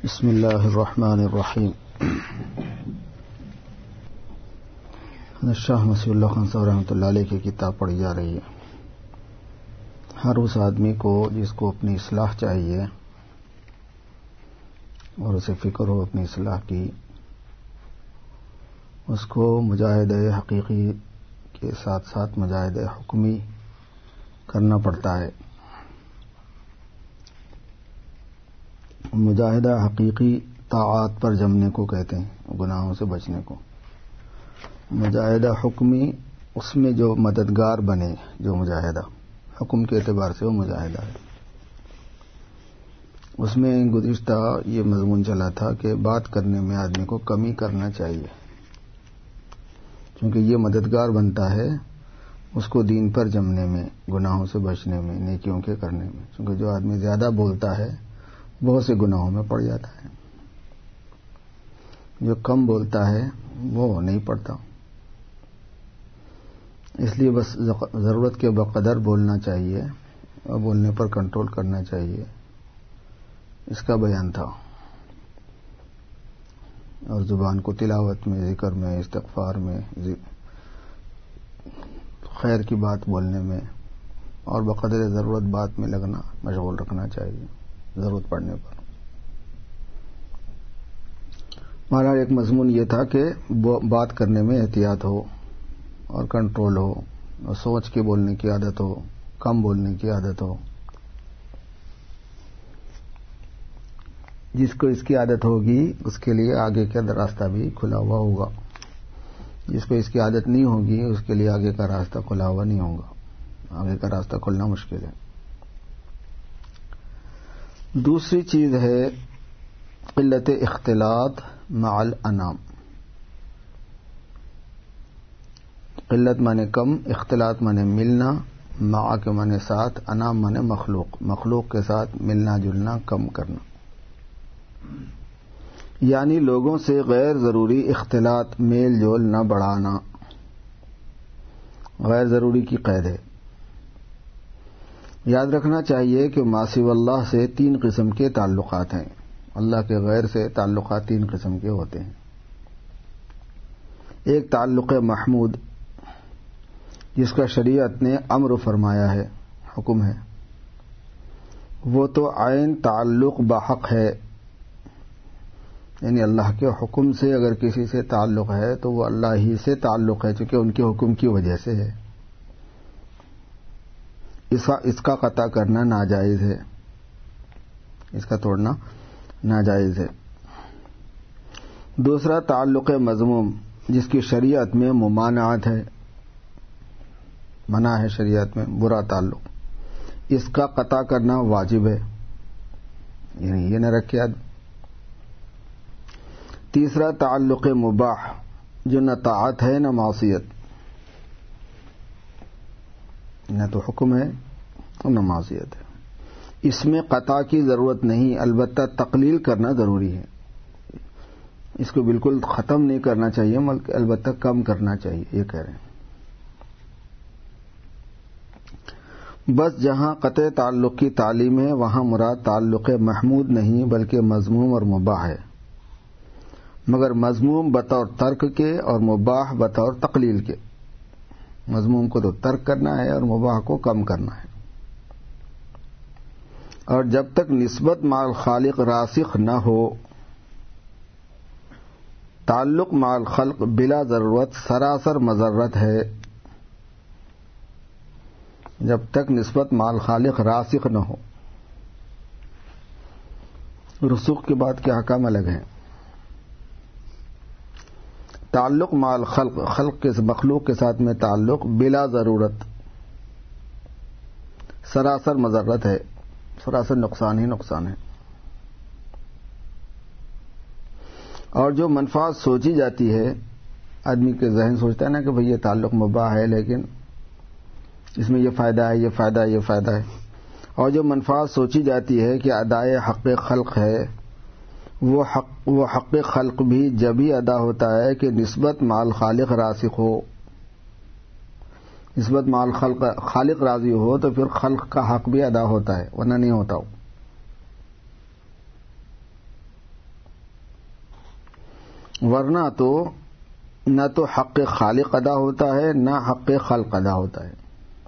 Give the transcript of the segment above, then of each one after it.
بسم اللہ الرحمن الرحیم. شاہ مسیح اللہ خان صاحب رحمۃ اللہ علیہ کی کتاب پڑھی جا رہی ہے. ہر اس آدمی کو جس کو اپنی اصلاح چاہیے اور اسے فکر ہو اپنی اصلاح کی، اس کو مجاہدہ حقیقی کے ساتھ ساتھ مجاہدہ حکمی کرنا پڑتا ہے. مجاہدہ حقیقی طاعات پر جمنے کو کہتے ہیں، گناہوں سے بچنے کو. مجاہدہ حکمی اس میں جو مددگار بنے، جو مجاہدہ حکم کے اعتبار سے وہ مجاہدہ ہے. اس میں گزشتہ یہ مضمون چلا تھا کہ بات کرنے میں آدمی کو کمی کرنا چاہیے، کیونکہ یہ مددگار بنتا ہے اس کو دین پر جمنے میں، گناہوں سے بچنے میں، نیکیوں کے کرنے میں. کیونکہ جو آدمی زیادہ بولتا ہے بہت سے گناہوں میں پڑ جاتا ہے، جو کم بولتا ہے وہ نہیں پڑتا. اس لیے بس ضرورت کے بقدر بولنا چاہیے اور بولنے پر کنٹرول کرنا چاہیے، اس کا بیان تھا. اور زبان کو تلاوت میں، ذکر میں، استغفار میں، خیر کی بات بولنے میں اور بقدر ضرورت بات میں لگنا، مشغول رکھنا چاہیے ضرورت پڑنے پر. ہمارا ایک مضمون یہ تھا کہ بات کرنے میں احتیاط ہو اور کنٹرول ہو اور سوچ کے بولنے کی عادت ہو، کم بولنے کی عادت ہو. جس کو اس کی عادت ہوگی اس کے لیے آگے کا راستہ بھی کھلا ہوا ہوگا، جس کو اس کی عادت نہیں ہوگی اس کے لیے آگے کا راستہ کھلا ہوا نہیں ہوگا. آگے کا راستہ کھلنا مشکل ہے. دوسری چیز ہے قلت اختلاط مع الانام. قلت مانے کم، اختلاط مانے ملنا، مع کے مانے ساتھ، انام مانے مخلوق، مخلوق کے ساتھ ملنا جلنا، کم کرنا. یعنی لوگوں سے غیر ضروری اختلاط، میل جول نہ بڑھانا، غیر ضروری کی قید ہے. یاد رکھنا چاہیے کہ ما سوی اللہ سے 3 قسم کے تعلقات ہیں. اللہ کے غیر سے تعلقات 3 قسم کے ہوتے ہیں. ایک تعلق محمود جس کا شریعت نے امر فرمایا ہے، حکم ہے، وہ تو عین تعلق بحق ہے. یعنی اللہ کے حکم سے اگر کسی سے تعلق ہے تو وہ اللہ ہی سے تعلق ہے، چونکہ ان کے حکم کی وجہ سے ہے. اس کا قطع کرنا ناجائز ہے، اس کا توڑنا ناجائز ہے. دوسرا تعلق مذموم جس کی شریعت میں ممانعت ہے، منع ہے شریعت میں، برا تعلق، اس کا قطع کرنا واجب ہے، یعنی یہ نہ رکھے آدمی. تیسرا تعلق مباح جو نہ طاعت ہے نہ معصیت، نہ تو حکم ہے اور نہ معصیت ہے. اس میں قطع کی ضرورت نہیں، البتہ تقلیل کرنا ضروری ہے. اس کو بالکل ختم نہیں کرنا چاہیے بلکہ البتہ کم کرنا چاہیے، یہ کہہ رہے ہیں. بس جہاں قطع تعلق کی تعلیم ہے وہاں مراد تعلق محمود نہیں بلکہ مذموم اور مباح ہے، مگر مذموم بطور ترک کے اور مباح بطور تقلیل کے. مذموم کو تو ترک کرنا ہے اور مباح کو کم کرنا ہے. اور جب تک نسبت مع الخالق راسخ نہ ہو، تعلق مع الخلق بلا ضرورت سراسر مضرت ہے. جب تک نسبت مع الخالق راسخ نہ ہو. رسوخ کے بعد کے احکام الگ ہیں. تعلق مع الخلق، خلق کے مخلوق کے ساتھ میں تعلق بلا ضرورت سراسر مضرت ہے، سراسر نقصان ہی نقصان ہے. اور جو منفعت سوچی جاتی ہے، آدمی کے ذہن سوچتا ہے نا کہ بھئی یہ تعلق مباح ہے لیکن اس میں یہ فائدہ ہے، یہ فائدہ ہے، یہ فائدہ ہے. اور جو منفعت سوچی جاتی ہے کہ ادائے حق خلق ہے، وہ حق خلق بھی جب ہی ادا ہوتا ہے کہ نسبت مع الخالق راسخ ہو. نسبت مع الخلق، خالق راضی ہو تو پھر خلق کا حق بھی ادا ہوتا ہے، ورنہ نہیں ہوتا ہو. ورنہ تو نہ تو حق خالق ادا ہوتا ہے نہ حق خلق ادا ہوتا ہے.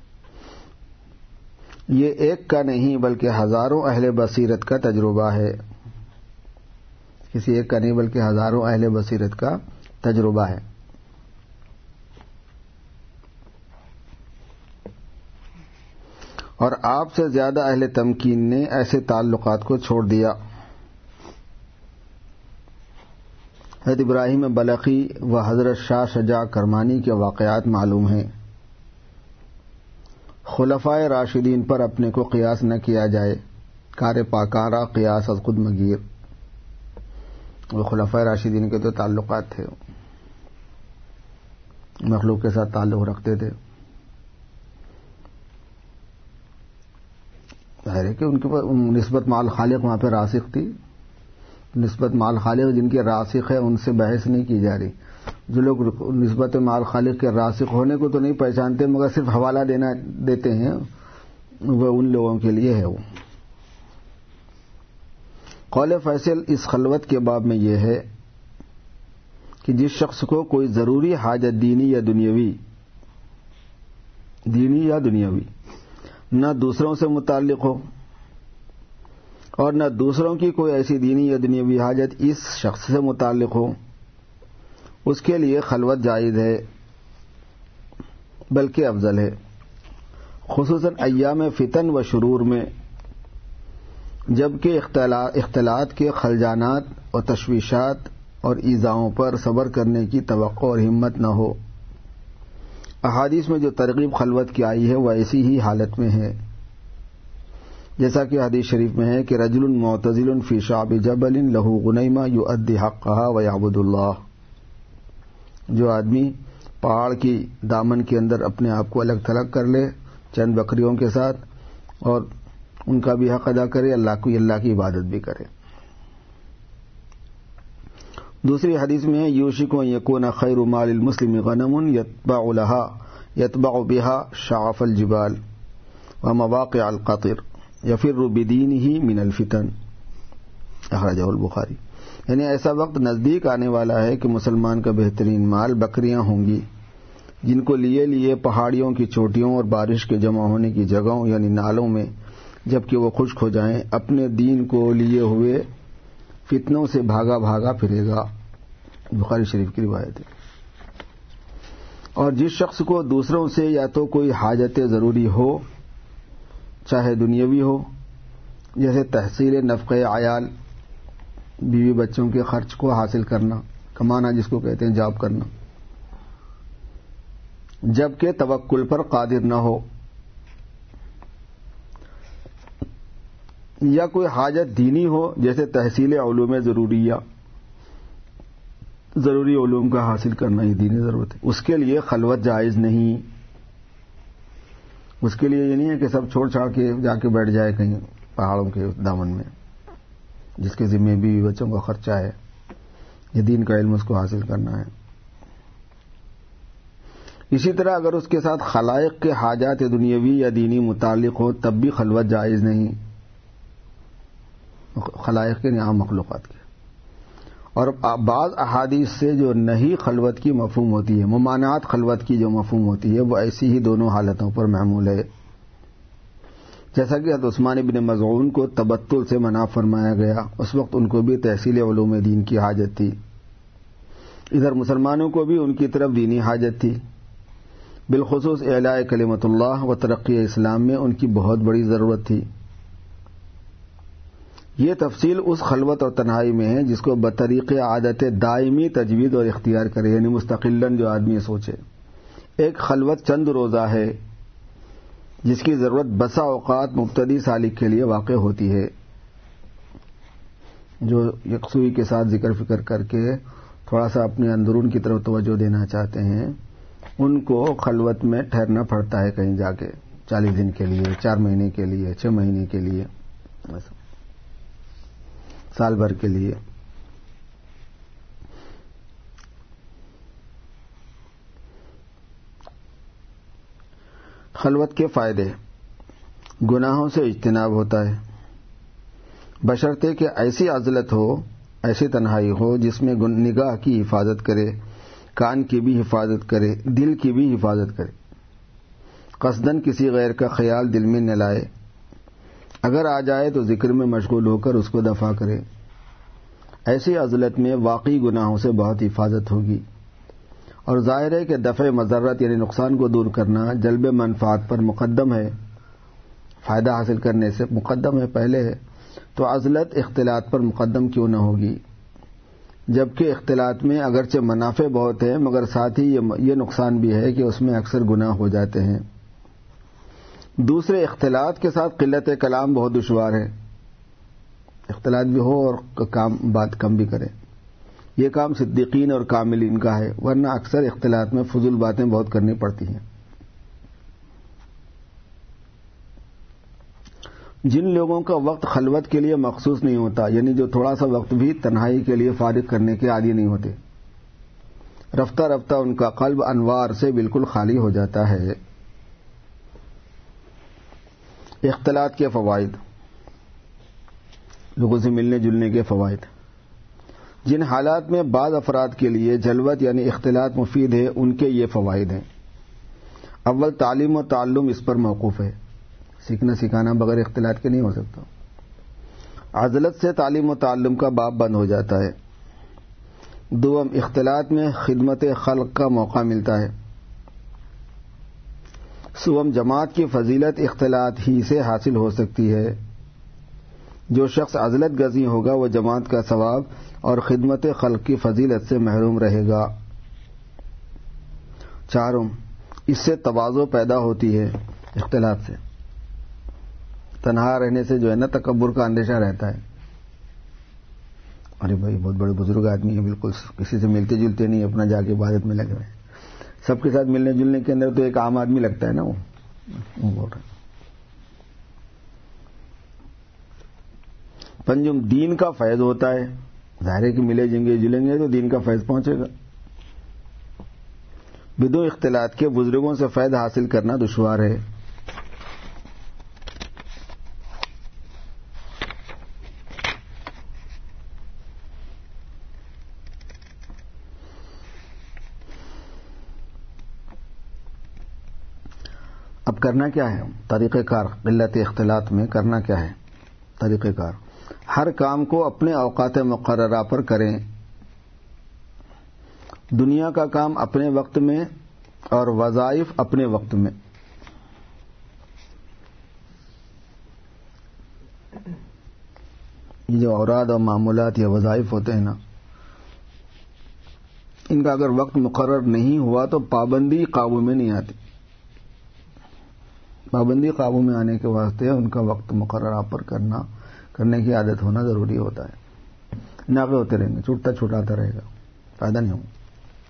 یہ ایک کا نہیں بلکہ ہزاروں اہل بصیرت کا تجربہ ہے. کسی ایک کا نہیں بلکہ ہزاروں اہل بصیرت کا تجربہ ہے. اور آپ سے زیادہ اہل تمکین نے ایسے تعلقات کو چھوڑ دیا. حضرت ابراہیم بلخی و حضرت شاہ شجاع کرمانی کے واقعات معلوم ہیں. خلفائے راشدین پر اپنے کو قیاس نہ کیا جائے. کار پاکارہ قیاس از خود مگیر. وہ خلفائے راشدین کے تو تعلقات تھے، مخلوق کے ساتھ تعلق رکھتے تھے. ظاہر ہے کہ ان کے پاس نسبت مال خالق وہاں پہ راسخ تھی. نسبت مال خالق جن کے راسخ ہے ان سے بحث نہیں کی جا رہی. جو لوگ نسبت مال خالق کے راسخ ہونے کو تو نہیں پہچانتے مگر صرف حوالہ دیتے ہیں، وہ ان لوگوں کے لیے ہے. وہ قول فیصل اس خلوت کے باب میں یہ ہے کہ جس شخص کو کوئی ضروری حاجت دینی یا دنیاوی نہ دوسروں سے متعلق ہو اور نہ دوسروں کی کوئی ایسی دینی یا دنیاوی حاجت اس شخص سے متعلق ہو، اس کے لیے خلوت جائز ہے بلکہ افضل ہے، خصوصاً ایام فتن و شرور میں، جبکہ اختلاط کے خلجانات اور تشویشات اور ایذاؤں پر صبر کرنے کی توقع اور ہمت نہ ہو. احادیث میں جو ترغیب خلوت کی آئی ہے وہ ایسی ہی حالت میں ہے، جیسا کہ حدیث شریف میں ہے کہ رجل معتزل فی شعب جبل لہ غنیمہ یؤدی حقہا ویعبد اللہ. جو آدمی پہاڑ کی دامن کے اندر اپنے آپ کو الگ تھلگ کر لے چند بکریوں کے ساتھ اور ان کا بھی حق ادا کرے، اللہ کی عبادت بھی کرے. دوسری حدیث میں ہے یوشک ان یکون خیر مال المسلم غنم یتبع بها شعف الجبال ومواقع القطر یفر بدینہ من الفتن. اخرجہ البخاری. یعنی ایسا وقت نزدیک آنے والا ہے کہ مسلمان کا بہترین مال بکریاں ہوں گی جن کو لیے پہاڑیوں کی چوٹیوں اور بارش کے جمع ہونے کی جگہوں یعنی نالوں میں جبکہ وہ خشک ہو جائیں اپنے دین کو لیے ہوئے فتنوں سے بھاگا پھرے گا. بخاری شریف کی روایت ہے. اور جس شخص کو دوسروں سے یا تو کوئی حاجت ضروری ہو چاہے دنیاوی ہو، جیسے تحصیل نفقہ عیال، بیوی بچوں کے خرچ کو حاصل کرنا، کمانا جس کو کہتے ہیں جاب کرنا، جبکہ توکل پر قادر نہ ہو، یا کوئی حاجت دینی ہو جیسے تحصیل علوم ضروری علوم کا حاصل کرنا ہی دینی ضرورت ہے، اس کے لیے خلوت جائز نہیں. اس کے لیے یہ نہیں ہے کہ سب چھوڑ چھاڑ کے جا کے بیٹھ جائے کہیں پہاڑوں کے دامن میں، جس کے ذمہ بیوی بچوں کا خرچہ ہے، یہ دین کا علم اس کو حاصل کرنا ہے. اسی طرح اگر اس کے ساتھ خلائق کے حاجات دنیاوی یا دینی متعلق ہو تب بھی خلوت جائز نہیں، خلائق کے عام مخلوقات کے. اور بعض احادیث سے جو نہیں خلوت کی مفہوم ہوتی ہے، ممانعات خلوت کی جو مفہوم ہوتی ہے وہ ایسی ہی دونوں حالتوں پر محمول ہے. جیسا کہ حضرت عثمان بن مظعون کو تبتل سے منع فرمایا گیا، اس وقت ان کو بھی تحصیل علوم دین کی حاجت تھی. ادھر مسلمانوں کو بھی ان کی طرف دینی حاجت تھی، بالخصوص اعلاء کلمت اللہ و ترقی اسلام میں ان کی بہت بڑی ضرورت تھی. یہ تفصیل اس خلوت اور تنہائی میں ہے جس کو بطریق عادت دائمی تجوید اور اختیار کرے، یعنی مستقلاً جو آدمی سوچے. ایک خلوت چند روزہ ہے جس کی ضرورت بسا اوقات مبتدی سالک کے لیے واقع ہوتی ہے، جو یکسوئی کے ساتھ ذکر فکر کر کے تھوڑا سا اپنے اندرون کی طرف توجہ دینا چاہتے ہیں، ان کو خلوت میں ٹھہرنا پڑتا ہے کہیں جا کے 40 دن کے لیے، 4 مہینے کے لیے، 6 مہینے کے لیے، سال بھر کے لیے. خلوت کے فائدے: گناہوں سے اجتناب ہوتا ہے، بشرطے کہ ایسی عزلت ہو ایسی تنہائی ہو جس میں نگاہ کی حفاظت کرے، کان کی بھی حفاظت کرے، دل کی بھی حفاظت کرے، قصدن کسی غیر کا خیال دل میں نہ لائے، اگر آ جائے تو ذکر میں مشغول ہو کر اس کو دفع کرے۔ ایسی عزلت میں واقعی گناہوں سے بہت حفاظت ہوگی، اور ظاہر ہے کہ دفع مضرت یعنی نقصان کو دور کرنا جلب منفعت پر مقدم ہے، فائدہ حاصل کرنے سے مقدم ہے، پہلے ہے، تو عزلت اختلاط پر مقدم کیوں نہ ہوگی؟ جبکہ اختلاط میں اگرچہ منافع بہت ہیں مگر ساتھ ہی یہ نقصان بھی ہے کہ اس میں اکثر گناہ ہو جاتے ہیں۔ دوسرے، اختلاط کے ساتھ قلت کلام بہت دشوار ہے، اختلاط بھی ہو اور بات کم بھی کرے۔ یہ کام صدیقین اور کاملین کا ہے، ورنہ اکثر اختلاط میں فضول باتیں بہت کرنی پڑتی ہیں۔ جن لوگوں کا وقت خلوت کے لیے مخصوص نہیں ہوتا، یعنی جو تھوڑا سا وقت بھی تنہائی کے لیے فارغ کرنے کے عادی نہیں ہوتے، رفتہ رفتہ ان کا قلب انوار سے بالکل خالی ہو جاتا ہے۔ اختلاط کے فوائد، لوگوں سے ملنے جلنے کے فوائد۔ جن حالات میں بعض افراد کے لیے جلوت یعنی اختلاط مفید ہے، ان کے یہ فوائد ہیں۔ اول، تعلیم و تعلم اس پر موقوف ہے، سیکھنا سکھانا بغیر اختلاط کے نہیں ہو سکتا۔ عزلت سے تعلیم و تعلم کا باب بند ہو جاتا ہے۔ دوم، اختلاط میں خدمت خلق کا موقع ملتا ہے۔ سوم، جماعت کی فضیلت اختلاط ہی سے حاصل ہو سکتی ہے۔ جو شخص عزلت گزین ہوگا وہ جماعت کا ثواب اور خدمت خلق کی فضیلت سے محروم رہے گا۔ چارم، اس سے تواضع پیدا ہوتی ہے، اختلاط سے تنہا رہنے سے جو ہے نا تکبر کا اندیشہ رہتا ہے، ارے بھائی بہت بڑے بزرگ آدمی ہیں، بالکل کسی سے ملتے جلتے نہیں، اپنا جا کے عبادت میں لگے ہوئے ہیں۔ سب کے ساتھ ملنے جلنے کے اندر تو ایک عام آدمی لگتا ہے نا، وہ بول رہا ہے۔ پنجم، دین کا فیض ہوتا ہے، ظاہر ہے کہ ملے جلیں گے تو دین کا فیض پہنچے گا۔ بدون اختلاط کے بزرگوں سے فیض حاصل کرنا دشوار ہے۔ اب کرنا کیا ہے؟ طریقہ کار قلت اختلاط میں کرنا کیا ہے؟ طریقہ کار، ہر کام کو اپنے اوقات مقررہ پر کریں، دنیا کا کام اپنے وقت میں اور وظائف اپنے وقت میں۔ یہ جو اوراد اور معمولات یا وظائف ہوتے ہیں نا، ان کا اگر وقت مقرر نہیں ہوا تو پابندی قابو میں نہیں آتی۔ پابندی قابو میں آنے کے واسطے ان کا وقت مقررہ پر کرنے کی عادت ہونا ضروری ہوتا ہے۔ ناغے ہوتے رہیں گے، چھوٹتا چھوٹاتا رہے گا، فائدہ نہیں ہوگا۔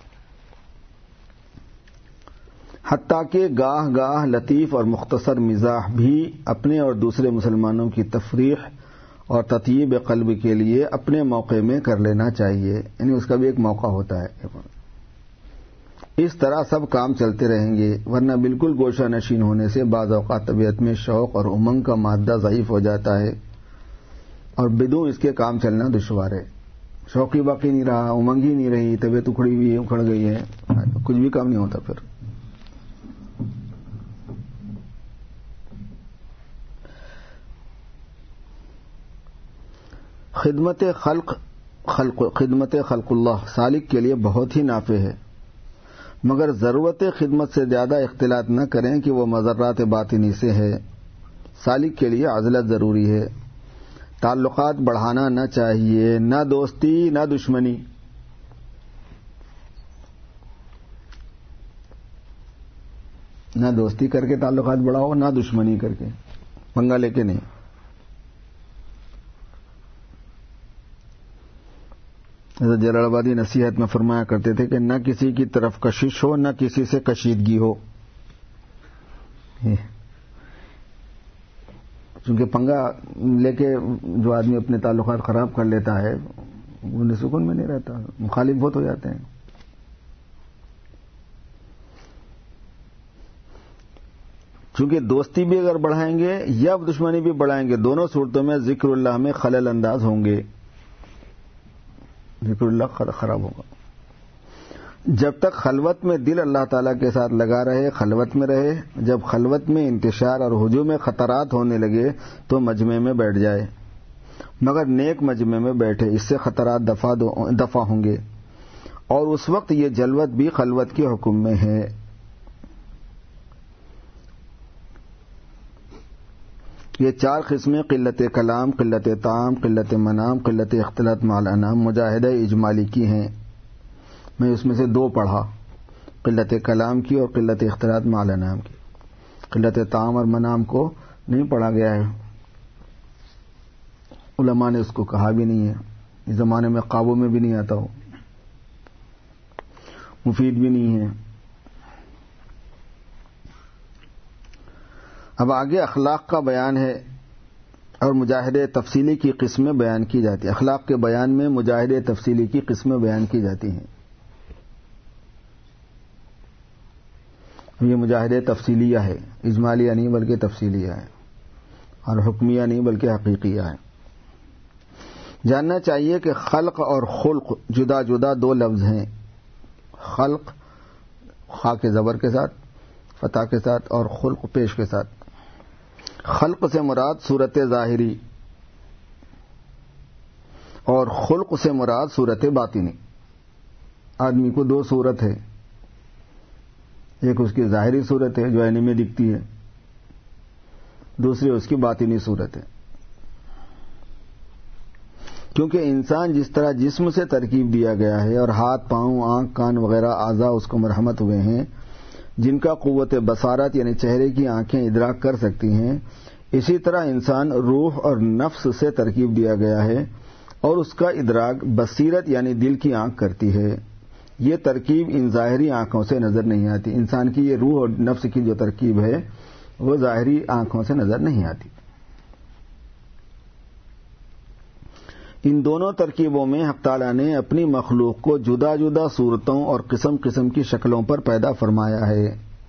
حتیٰ کہ گاہ گاہ لطیف اور مختصر مزاح بھی اپنے اور دوسرے مسلمانوں کی تفریح اور تطیب قلب کے لیے اپنے موقع میں کر لینا چاہیے، یعنی اس کا بھی ایک موقع ہوتا ہے۔ اس طرح سب کام چلتے رہیں گے، ورنہ بالکل گوشہ نشین ہونے سے بعض اوقات طبیعت میں شوق اور امنگ کا مادہ ضعیف ہو جاتا ہے، اور بدون اس کے کام چلنا دشوار ہے۔ شوق ہی باقی نہیں رہا، امنگ ہی نہیں رہی، طبیعت اکھڑ گئی ہے، کچھ بھی کام نہیں ہوتا۔ پھر خدمت خلق اللہ سالک کے لیے بہت ہی نافع ہے، مگر ضرورت خدمت سے زیادہ اختلاط نہ کریں کہ وہ مضرات باطنی سے ہے۔ سالک کے لیے عزلت ضروری ہے، تعلقات بڑھانا نہ چاہیے، نہ دوستی نہ دشمنی۔ نہ دوستی کر کے تعلقات بڑھاؤ، نہ دشمنی کر کے، پنگا لے کے نہیں۔ جلال آبادی نصیحت میں فرمایا کرتے تھے کہ نہ کسی کی طرف کشش ہو، نہ کسی سے کشیدگی ہو، چونکہ پنگا لے کے جو آدمی اپنے تعلقات خراب کر لیتا ہے وہ سکون میں نہیں رہتا، مخالف بہت ہو جاتے ہیں۔ چونکہ دوستی بھی اگر بڑھائیں گے یا دشمنی بھی بڑھائیں گے، دونوں صورتوں میں ذکر اللہ میں خلل انداز ہوں گے۔ ذکر اللہ خراب ہوگا. جب تک خلوت میں دل اللہ تعالیٰ کے ساتھ لگا رہے، خلوت میں رہے. جب خلوت میں انتشار اور ہجوم خطرات ہونے لگے تو مجمع میں بیٹھ جائے، مگر نیک مجمع میں بیٹھے، اس سے خطرات دفع ہوں گے. اور اس وقت یہ جلوت بھی خلوت کے حکم میں ہے. یہ 4 قسمیں قلت کلام، قلت طعام، قلت منام، قلت اختلاط مع الانام مجاہدہ اجمالی کی ہیں. میں اس میں سے 2 پڑھا، قلت کلام کی اور قلت اختلاط مع الانام کی. قلت طعام اور منام کو نہیں پڑھا گیا ہے، علماء نے اس کو کہا بھی نہیں ہے. اس زمانے میں قابو میں بھی نہیں آتا ہو، مفید بھی نہیں ہے. اب آگے اخلاق کا بیان ہے اور مجاہدے تفصیلی کی قسمیں بیان کی جاتی ہیں. اخلاق کے بیان میں مجاہدے تفصیلی کی قسمیں بیان کی جاتی ہیں. یہ مجاہدے تفصیلیہ ہے، اجمالیہ نہیں بلکہ تفصیلیہ ہے، اور حکمیہ نہیں بلکہ حقیقیہ ہے. جاننا چاہیے کہ خلق اور خلق جدا جدا 2 لفظ ہیں. خلق خا کے زبر کے ساتھ، فتح کے ساتھ، اور خلق پیش کے ساتھ. خلق سے مراد صورت ظاہری اور خلق سے مراد صورت باطنی. آدمی کو 2 صورت ہے، ایک اس کی ظاہری صورت ہے جو عین میں دکھتی ہے، دوسری اس کی باطنی صورت ہے. کیونکہ انسان جس طرح جسم سے ترکیب دیا گیا ہے اور ہاتھ، پاؤں، آنکھ، کان وغیرہ اعضاء اس کو مرحمت ہوئے ہیں جن کا قوت بصارت یعنی چہرے کی آنکھیں ادراک کر سکتی ہیں، اسی طرح انسان روح اور نفس سے ترکیب دیا گیا ہے اور اس کا ادراک بصیرت یعنی دل کی آنکھ کرتی ہے. یہ ترکیب ان ظاہری آنکھوں سے نظر نہیں آتی. انسان کی یہ روح اور نفس کی جو ترکیب ہے وہ ظاہری آنکھوں سے نظر نہیں آتی. ان دونوں ترکیبوں میں حق تعالیٰ نے اپنی مخلوق کو جدا جدا صورتوں اور قسم قسم کی شکلوں پر پیدا فرمایا ہے.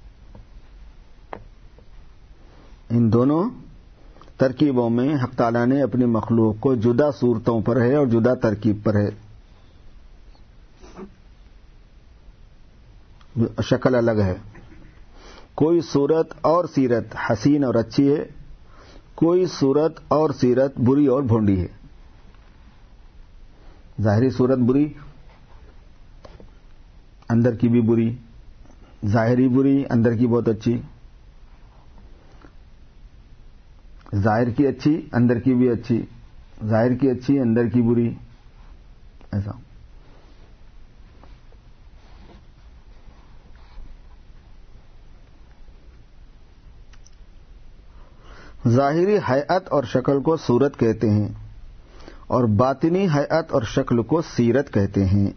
ان دونوں ترکیبوں میں حق تعالیٰ نے اپنی مخلوق کو جدا صورتوں پر ہے اور جدا ترکیب پر ہے. شکل الگ ہے. کوئی صورت اور سیرت حسین اور اچھی ہے، کوئی صورت اور سیرت بری اور بھونڈی ہے. ظاہری صورت بری، اندر کی بھی بری، ظاہری بری، اندر کی بہت اچھی، ظاہر کی اچھی، اندر کی بھی اچھی، ظاہر کی اچھی، اندر کی بری، ایسا. ظاہری حیات اور شکل کو صورت کہتے ہیں اور باطنی حیات اور شکل کو سیرت کہتے ہیں.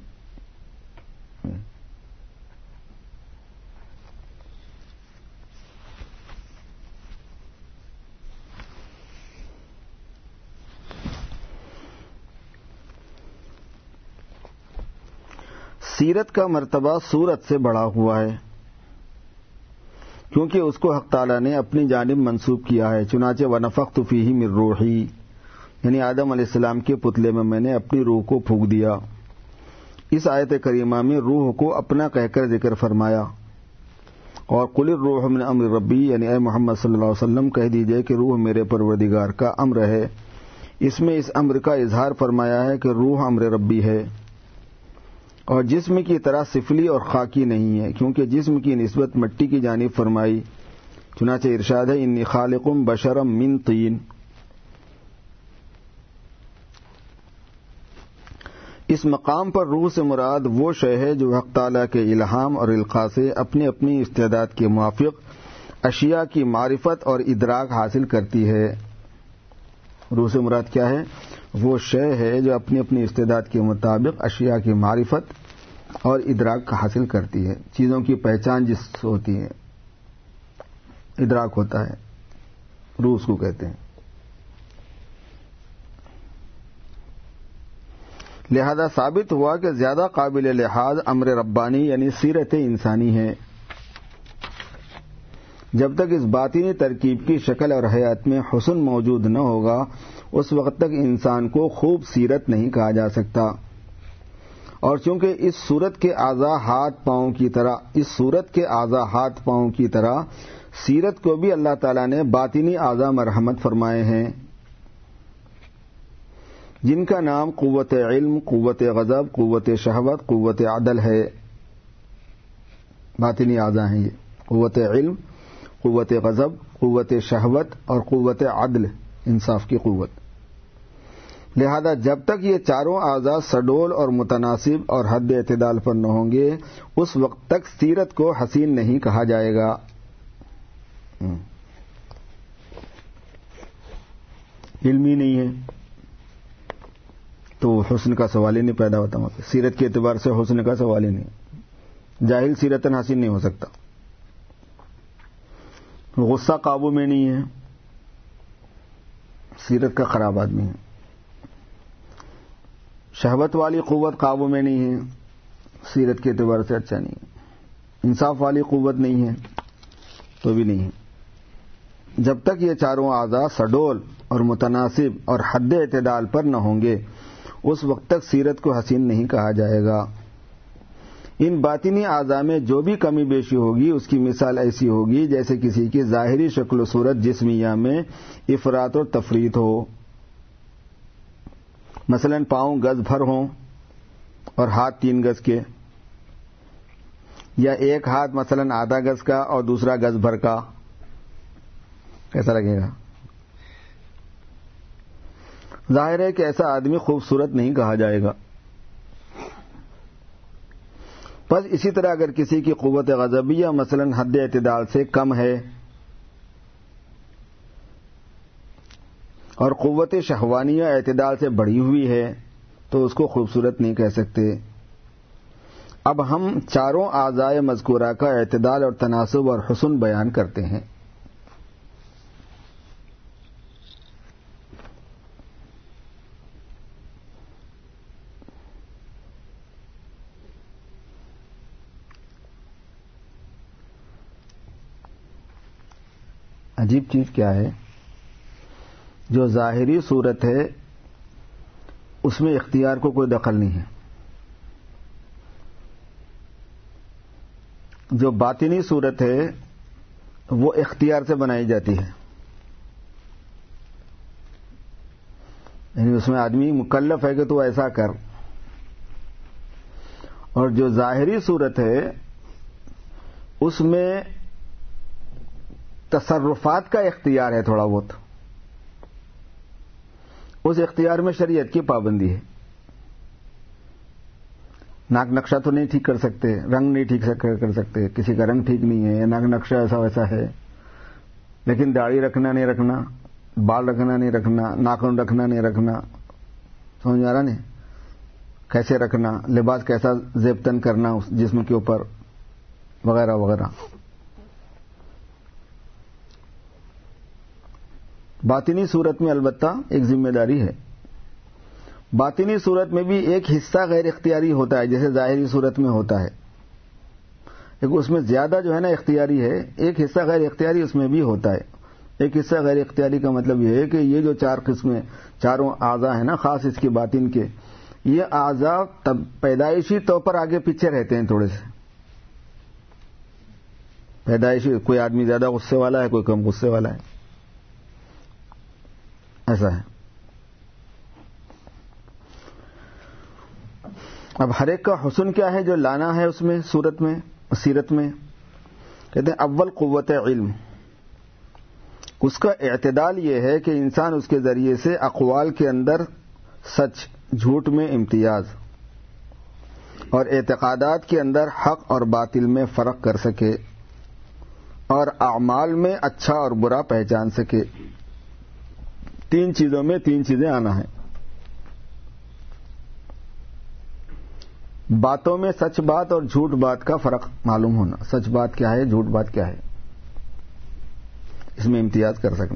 سیرت کا مرتبہ صورت سے بڑھا ہوا ہے کیونکہ اس کو حق تعالیٰ نے اپنی جانب منسوب کیا ہے. چنانچہ وَنَفَخْتُ فِيهِ مِن رُوحِي، یعنی آدم علیہ السلام کے پتلے میں نے اپنی روح کو پھونک دیا. اس آیت کریمہ میں روح کو اپنا کہہ کر ذکر فرمایا. اور قُلِ الرُّوحُ مِنْ أَمْرِ رَبِّي، یعنی اے محمد صلی اللہ علیہ وسلم کہہ دیجئے کہ روح میرے پروردگار کا امر ہے. اس میں اس امر کا اظہار فرمایا ہے کہ روح امر ربی ہے اور جسم کی طرح سفلی اور خاکی نہیں ہے، کیونکہ جسم کی نسبت مٹی کی جانب فرمائی. چنانچہ ارشاد ہے انی خالق بشرا من طین. اس مقام پر روح سے مراد وہ شے ہے جو حق تعالیٰ کے الہام اور القاء سے اپنی اپنی استعداد کے موافق اشیاء کی معرفت اور ادراک حاصل کرتی ہے. روح سے مراد کیا ہے؟ وہ شے ہے جو اپنی اپنی استعداد کے مطابق اشیاء کی معرفت اور ادراک حاصل کرتی ہے. چیزوں کی پہچان جس سے ہوتی ہے، ادراک ہوتا ہے، روح اس کو کہتے ہیں. لہذا ثابت ہوا کہ زیادہ قابل لحاظ امر ربانی یعنی سیرت انسانی ہے. جب تک اس باطنی ترکیب کی شکل اور حیات میں حسن موجود نہ ہوگا اس وقت تک انسان کو خوب سیرت نہیں کہا جا سکتا. اور چونکہ اس صورت کے اعضاء ہاتھ پاؤں کی طرح سیرت کو بھی اللہ تعالیٰ نے باطنی اعضاء مرحمت فرمائے ہیں، جن کا نام قوت علم، قوت غضب، قوت شہوت، قوت عدل ہے۔ باطنی اعضاء ہیں یہ، قوت علم، قوت غضب، قوت شہوت اور قوت عدل، انصاف کی قوت۔ لہذا جب تک یہ چاروں اعضاء سڈول اور متناسب اور حد اعتدال پر نہ ہوں گے، اس وقت تک سیرت کو حسین نہیں کہا جائے گا۔ علم ہی نہیں ہے تو حسن کا سوال ہی نہیں پیدا ہوتا، سیرت کے اعتبار سے حسن کا سوال ہی نہیں۔ جاہل سیرتن حسین نہیں ہو سکتا۔ غصہ قابو میں نہیں ہے، سیرت کا خراب آدمی ہے۔ شہوت والی قوت قابو میں نہیں ہے، سیرت کے اعتبار سے اچھا نہیں ہے۔ انصاف والی قوت نہیں ہے تو بھی نہیں ہے۔ جب تک یہ چاروں اعضاء سڈول اور متناسب اور حد اعتدال پر نہ ہوں گے، اس وقت تک سیرت کو حسین نہیں کہا جائے گا۔ ان باطنی اعضاء میں جو بھی کمی بیشی ہوگی اس کی مثال ایسی ہوگی جیسے کسی کی ظاہری شکل و صورت جسمیہ میں افراط اور تفریط ہو، مثلا پاؤں گز بھر ہوں اور ہاتھ 3 گز کے، یا ایک ہاتھ مثلا آدھا گز کا اور دوسرا گز بھر کا، کیسا لگے گا؟ ظاہر ہے کہ ایسا آدمی خوبصورت نہیں کہا جائے گا۔ بس اسی طرح اگر کسی کی قوت غضبیہ مثلا حد اعتدال سے کم ہے اور قوت شہوانیہ اعتدال سے بڑھی ہوئی ہے تو اس کو خوبصورت نہیں کہہ سکتے۔ اب ہم چاروں اعضاء مذکورہ کا اعتدال اور تناسب اور حسن بیان کرتے ہیں۔ عجیب چیز کیا ہے، جو ظاہری صورت ہے اس میں اختیار کو کوئی دخل نہیں ہے، جو باطنی صورت ہے وہ اختیار سے بنائی جاتی ہے، یعنی اس میں آدمی مکلف ہے کہ تو ایسا کر، اور جو ظاہری صورت ہے اس میں تصرفات کا اختیار ہے تھوڑا بہت، اس اختیار میں شریعت کی پابندی ہے۔ ناک نقشہ تو نہیں ٹھیک کر سکتے، رنگ نہیں ٹھیک کر سکتے، کسی کا رنگ ٹھیک نہیں ہے، ناک نقشہ ایسا ویسا ہے، لیکن داڑھی رکھنا نہیں رکھنا، بال رکھنا نہیں رکھنا، ناخن رکھنا نہیں رکھنا، سمجھ میں آ رہا نہیں؟ کیسے رکھنا، لباس کیسا زیبتن کرنا اس جسم کے اوپر، وغیرہ وغیرہ۔ باطنی صورت میں البتہ ایک ذمہ داری ہے۔ باطنی صورت میں بھی ایک حصہ غیر اختیاری ہوتا ہے جیسے ظاہری صورت میں ہوتا ہے، لیکن اس میں زیادہ جو ہے نا اختیاری ہے، ایک حصہ غیر اختیاری اس میں بھی ہوتا ہے۔ ایک حصہ غیر اختیاری کا مطلب یہ ہے کہ یہ جو 4 قسمیں، چاروں اعضاء ہیں نا، خاص اس کی باطن کے، یہ اعضاء پیدائشی طور پر آگے پیچھے رہتے ہیں تھوڑے سے، پیدائشی، کوئی آدمی زیادہ غصے والا ہے، کوئی کم غصے والا ہے، ایسا ہے۔ اب ہر ایک کا حسن کیا ہے جو لانا ہے اس میں، صورت میں، سیرت میں، کہتے ہیں اول قوت علم، اس کا اعتدال یہ ہے کہ انسان اس کے ذریعے سے اقوال کے اندر سچ جھوٹ میں امتیاز اور اعتقادات کے اندر حق اور باطل میں فرق کر سکے اور اعمال میں اچھا اور برا پہچان سکے۔ 3 چیزوں میں 3 چیزیں آنا ہے۔ باتوں میں سچ بات اور جھوٹ بات کا فرق معلوم ہونا، سچ بات کیا ہے، جھوٹ بات کیا ہے، اس میں امتیاز کر سکنا۔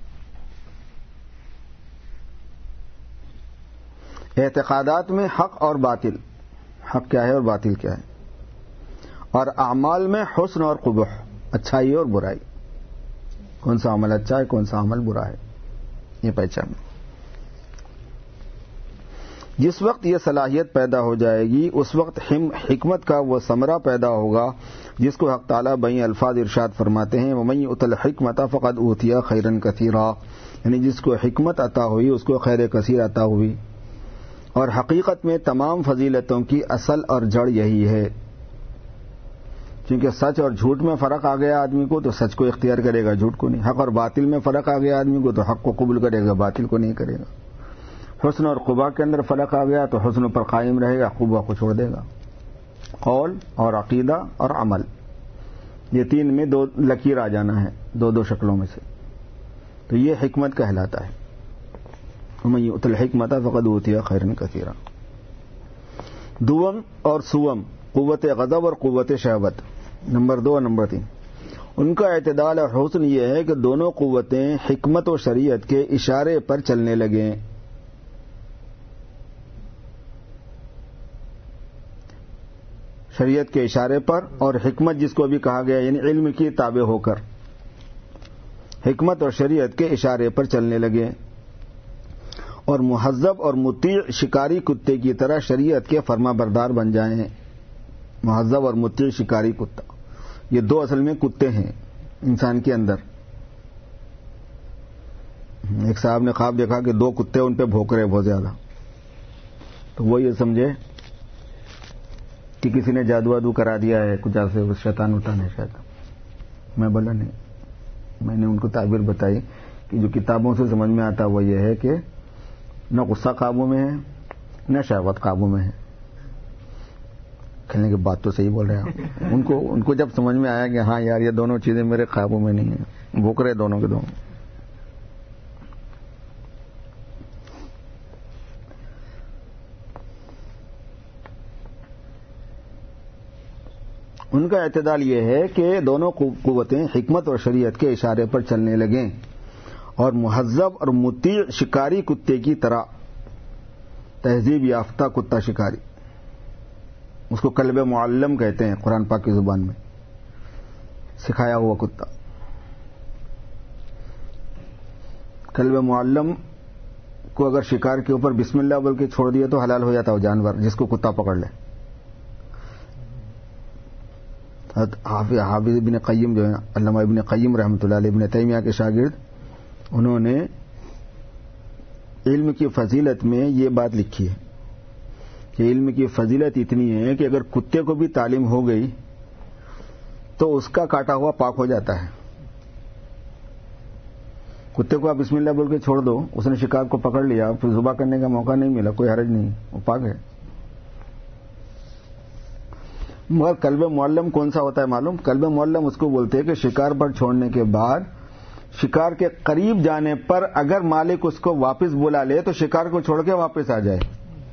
اعتقادات میں حق اور باطل، حق کیا ہے اور باطل کیا ہے، اور اعمال میں حسن اور قبح، اچھائی اور برائی، کون سا عمل اچھا ہے کون سا عمل برا ہے، یہ پہچان۔ جس وقت یہ صلاحیت پیدا ہو جائے گی اس وقت حکمت کا وہ ثمرہ پیدا ہوگا جس کو حق تعالیٰ بئی الفاظ ارشاد فرماتے ہیں وَمَن يُؤْتَ الْحِكْمَةَ فَقَدْ أُوتِيَ خَيْرًا كَثِيرًا، یعنی جس کو حکمت عطا ہوئی اس کو خیر کثیر عطا ہوئی. اور حقیقت میں تمام فضیلتوں کی اصل اور جڑ یہی ہے. کیونکہ سچ اور جھوٹ میں فرق آ گیا آدمی کو تو سچ کو اختیار کرے گا، جھوٹ کو نہیں. حق اور باطل میں فرق آ گیا آدمی کو تو حق کو قبول کرے گا، باطل کو نہیں کرے گا. حسن اور قبح کے اندر فرق آ گیا تو حسن پر قائم رہے گا، قبح کو چھوڑ دے گا. قول اور عقیدہ اور عمل، یہ تین میں دو لکیر آ جانا ہے، دو شکلوں میں سے، تو یہ حکمت کہلاتا ہے. وَمَن يُؤْتَ الْحِكْمَةَ فَقَدْ أُوتِيَ خَيْرًا كَثِيرًا. دوم اور سوم، قوت غضب اور قوت شہوت، نمبر 2 اور نمبر 3. ان کا اعتدال اور حسن یہ ہے کہ دونوں قوتیں حکمت و شریعت کے اشارے پر چلنے لگیں. شریعت کے اشارے پر، اور حکمت جس کو ابھی کہا گیا یعنی علم کی تابع ہو کر حکمت اور شریعت کے اشارے پر چلنے لگے. اور مہذب اور مطیع شکاری کتے کی طرح شریعت کے فرما بردار بن جائیں. مہذب اور مطیع شکاری کتا، یہ دو اصل میں کتے ہیں انسان کے اندر. ایک صاحب نے خواب دیکھا کہ 2 کتے ان پہ بھونک رہے بہت زیادہ، تو وہ یہ سمجھے کہ کسی نے جادو وادو کرا دیا ہے، کچھ ایسے شیطان اٹھانا ہے شاید. میں بولا نہیں، میں نے ان کو تعبیر بتائی کہ جو کتابوں سے سمجھ میں آتا وہ یہ ہے کہ نہ غصہ قابو میں ہے نہ شہوت قابو میں ہے. کہنے کی بات تو صحیح بول رہے ہیں. ان کو جب سمجھ میں آیا کہ ہاں یار یہ دونوں چیزیں میرے قابو میں نہیں ہیں، بھوک رہے دونوں کے دونوں. ان کا اعتدال یہ ہے کہ دونوں قوتیں حکمت اور شریعت کے اشارے پر چلنے لگیں اور مہذب اور مطیع شکاری کتے کی طرح، تہذیب یافتہ کتا شکاری، اس کو کلب معلم کہتے ہیں قرآن پاک کی زبان میں، سکھایا ہوا کتا. کلب معلم کو اگر شکار کے اوپر بسم اللہ بول کے چھوڑ دیا تو حلال ہو جاتا وہ جانور جس کو کتا پکڑ لے. حافظ ابن قیم جو ہے، علامہ ابن قیم رحمۃ اللہ علیہ، ابن تیمیہ کے شاگرد، انہوں نے علم کی فضیلت میں یہ بات لکھی ہے کہ علم کی فضیلت اتنی ہے کہ اگر کتے کو بھی تعلیم ہو گئی تو اس کا کاٹا ہوا پاک ہو جاتا ہے. کتے کو آپ بسم اللہ بول کے چھوڑ دو، اس نے شکار کو پکڑ لیا، پھر ذبح کرنے کا موقع نہیں ملا، کوئی حرج نہیں، وہ پاک ہے. مگر کلب معلم کون سا ہوتا ہے معلوم؟ کلب معلم اس کو بولتے ہیں کہ شکار پر چھوڑنے کے بعد شکار کے قریب جانے پر اگر مالک اس کو واپس بلا لے تو شکار کو چھوڑ کے واپس آ جائے.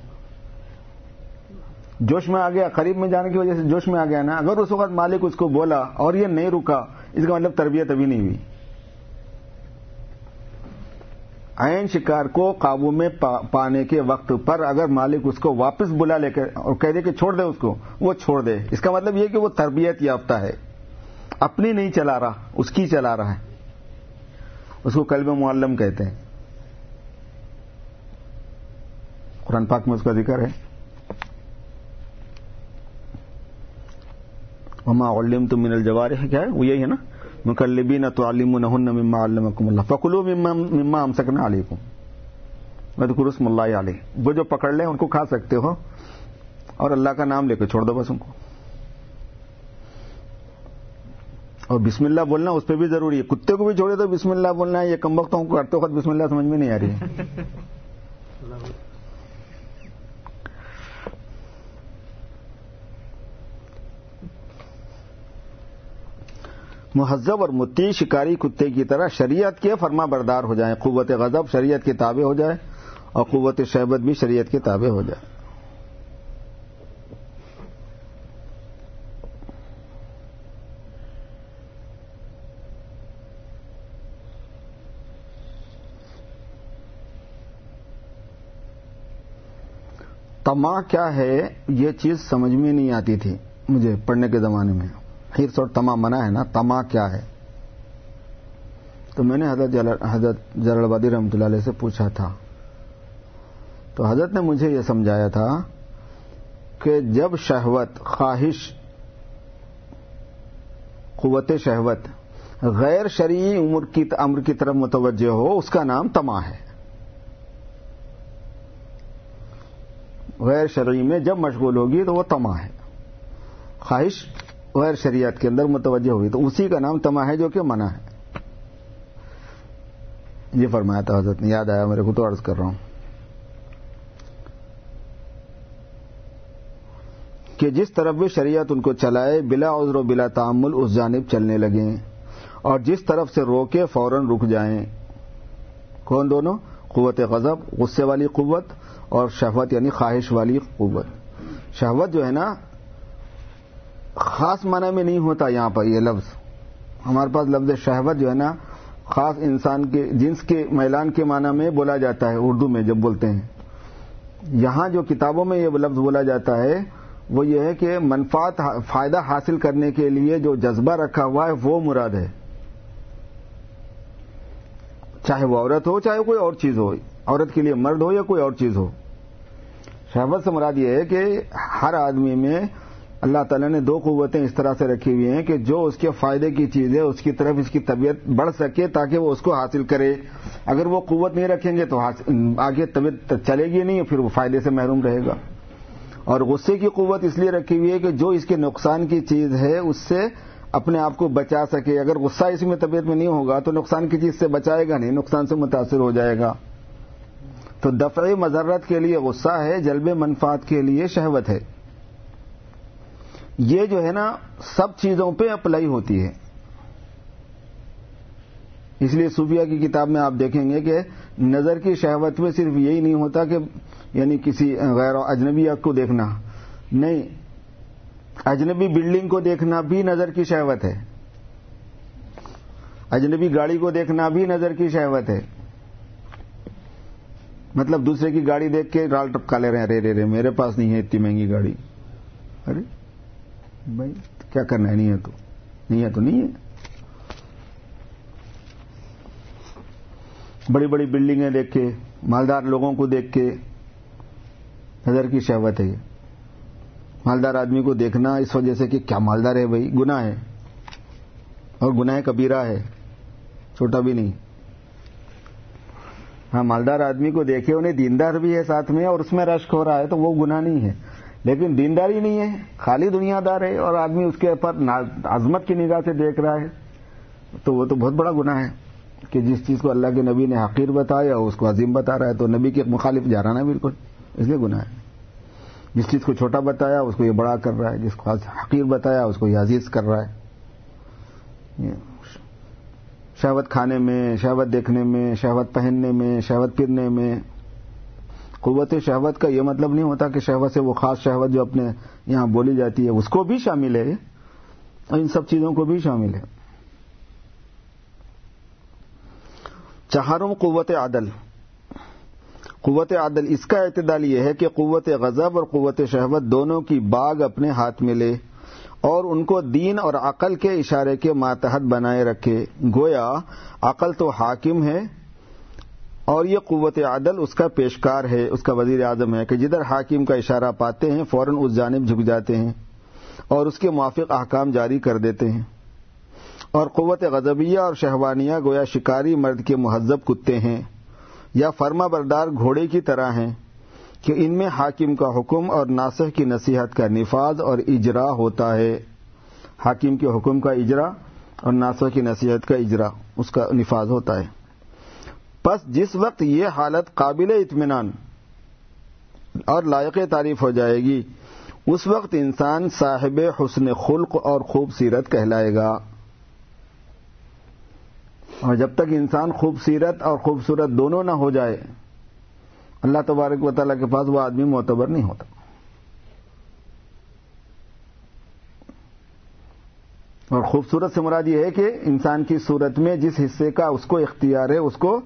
جوش میں آ گیا، قریب میں جانے کی وجہ سے جوش میں آ گیا نا، اگر اس وقت مالک اس کو بولا اور یہ نہیں رکا، اس کا مطلب تربیت ابھی نہیں ہوئی. عین شکار کو قابو میں پانے کے وقت پر اگر مالک اس کو واپس بلا لے کر اور کہہ دے کہ چھوڑ دے اس کو، وہ چھوڑ دے. اس کا مطلب یہ کہ وہ تربیت یافتہ ہے، اپنی نہیں چلا رہا، اس کی چلا رہا ہے. اس کو کلب معلم کہتے ہیں. قرآن پاک میں اس کا ذکر ہے. وما علمتم من الجوارح، کیا ہے وہ؟ یہی ہے نا، مکلبین تعلمونہن مما علمکم اللہ فکلوا مما امسکنا علیکم واذکروا اسم اللہ علیہ. وہ جو پکڑ لیں ان کو کھا سکتے ہو اور اللہ کا نام لے کے چھوڑ دو بس ان کو. اور بسم اللہ بولنا اس پہ بھی ضروری ہے. کتے کو بھی چھوڑے تو بسم اللہ بولنا ہے. یہ کم وقتوں کو کرتے وقت بسم اللہ سمجھ میں نہیں آ رہی ہے. مہذب اور مطیع شکاری کتے کی طرح شریعت کے فرما بردار ہو جائیں. قوت غضب شریعت کے تابع ہو جائے اور قوت شہوت بھی شریعت کے تابع ہو جائے. طمع کیا ہے یہ چیز سمجھ میں نہیں آتی تھی مجھے پڑھنے کے زمانے میں. حرص اور طمع منع ہے نا، طمع کیا ہے؟ تو میں نے حضرت جلال آبادی رحمۃ اللہ علیہ سے پوچھا تھا تو حضرت نے مجھے یہ سمجھایا تھا کہ جب شہوت، خواہش، قوت شہوت غیر شرعی امر کی طرف متوجہ ہو، اس کا نام طمع ہے. غیر شرعی میں جب مشغول ہوگی تو وہ طمع ہے. خواہش غیر شریعت کے اندر متوجہ ہوگی تو اسی کا نام طمع ہے، جو کہ منع ہے. یہ فرمایا تھا حضرت نے، یاد آیا میرے کو تو عرض کر رہا ہوں کہ جس طرف بھی شریعت ان کو چلائے بلا عذر و بلا تعمل اس جانب چلنے لگیں، اور جس طرف سے روکے فوراً رک جائیں. کون دونوں؟ قوت غضب، غصے والی قوت، اور شہوت یعنی خواہش والی قوت. شہوت جو ہے نا خاص معنی میں نہیں ہوتا یہاں پر یہ لفظ. ہمارے پاس لفظ شہوت جو ہے نا خاص انسان کے جنس کے میلان کے معنی میں بولا جاتا ہے اردو میں جب بولتے ہیں. یہاں جو کتابوں میں یہ لفظ بولا جاتا ہے وہ یہ ہے کہ منفعت، فائدہ حاصل کرنے کے لیے جو جذبہ رکھا ہوا ہے وہ مراد ہے، چاہے وہ عورت ہو چاہے کوئی اور چیز ہو، عورت کے لیے مرد ہو یا کوئی اور چیز ہو. شہوت سے مراد یہ ہے کہ ہر آدمی میں اللہ تعالیٰ نے دو قوتیں اس طرح سے رکھی ہوئی ہیں کہ جو اس کے فائدے کی چیز ہے اس کی طرف اس کی طبیعت بڑھ سکے تاکہ وہ اس کو حاصل کرے. اگر وہ قوت نہیں رکھیں گے تو آگے طبیعت چلے گی نہیں، پھر وہ فائدے سے محروم رہے گا. اور غصے کی قوت اس لیے رکھی ہوئی ہے کہ جو اس کے نقصان کی چیز ہے اس سے اپنے آپ کو بچا سکے. اگر غصہ اس میں طبیعت میں نہیں ہوگا تو نقصان کی چیز سے بچائے گا نہیں، نقصان سے متاثر ہو جائے گا. تو دفع مضرت کے لیے غصہ ہے، جلب منفعت کے لیے شہوت ہے. یہ جو ہے نا سب چیزوں پہ اپلائی ہوتی ہے. اس لیے صوفیہ کی کتاب میں آپ دیکھیں گے کہ نظر کی شہوت میں صرف یہی نہیں ہوتا کہ یعنی کسی غیر اجنبی کو دیکھنا نہیں، اجنبی بلڈنگ کو دیکھنا بھی نظر کی شہوت ہے، اجنبی گاڑی کو دیکھنا بھی نظر کی شہوت ہے. مطلب دوسرے کی گاڑی دیکھ کے رال ٹپکا لے رہے ہیں، رے میرے پاس نہیں ہے اتنی مہنگی گاڑی. ارے بھائی کیا کرنا ہے، نہیں ہے تو نہیں ہے. بڑی بڑی بلڈنگیں دیکھ کے، مالدار لوگوں کو دیکھ کے نظر کی شہوت ہے. یہ مالدار آدمی کو دیکھنا اس وجہ سے کہ کیا مالدار ہے، بھائی گناہ ہے، اور گناہ کبیرہ ہے، چھوٹا بھی نہیں. ہاں مالدار آدمی کو دیکھے انہیں دیندار بھی ہے ساتھ میں اور اس میں رشک ہو رہا ہے تو وہ گناہ نہیں ہے. لیکن دینداری نہیں ہے، خالی دنیا دار ہے اور آدمی اس کے اوپر عظمت کی نگاہ سے دیکھ رہا ہے تو وہ تو بہت بڑا گناہ ہے کہ جس چیز کو اللہ کے نبی نے حقیر بتایا اس کو عظیم بتا رہا ہے، تو نبی کے مخالف جا رہا نا بالکل، اس لیے گناہ ہے. جس چیز کو چھوٹا بتایا اس کو یہ بڑا کر رہا ہے، جس کو حقیر بتایا اس کو یہ عزیز کر رہا ہے. شہوت کھانے میں، شہوت دیکھنے میں، شہوت پہننے میں، شہوت پھرنے میں. قوت شہوت کا یہ مطلب نہیں ہوتا کہ شہوت سے وہ خاص شہوت جو اپنے یہاں بولی جاتی ہے اس کو بھی شامل ہے، اور ان سب چیزوں کو بھی شامل ہے. چہارم قوت عدل. قوت عدل اس کا اعتدال یہ ہے کہ قوت غضب اور قوت شہوت دونوں کی باغ اپنے ہاتھ میں لے اور ان کو دین اور عقل کے اشارے کے ماتحت بنائے رکھے. گویا عقل تو حاکم ہے اور یہ قوت عدل اس کا پیشکار ہے، اس کا وزیر اعظم ہے کہ جدھر حاکم کا اشارہ پاتے ہیں فوراً اس جانب جھک جاتے ہیں اور اس کے موافق احکام جاری کر دیتے ہیں. اور قوت غضبیہ اور شہوانیہ گویا شکاری مرد کے مہذب کتے ہیں یا فرما بردار گھوڑے کی طرح ہیں کہ ان میں حاکم کا حکم اور ناصح کی نصیحت کا نفاذ اور اجرا ہوتا ہے. حاکم کے حکم کا اجرا اور ناصح کی نصیحت کا اجرا، اس کا نفاذ ہوتا ہے. پس جس وقت یہ حالت قابل اطمینان اور لائق تعریف ہو جائے گی اس وقت انسان صاحب حسن خلق اور خوب سیرت کہلائے گا. اور جب تک انسان خوب سیرت اور خوبصورت دونوں نہ ہو جائے اللہ تبارک و تعالیٰ کے پاس وہ آدمی معتبر نہیں ہوتا. اور خوبصورت سے مراد یہ ہے کہ انسان کی صورت میں جس حصے کا اس کو اختیار ہے اس کو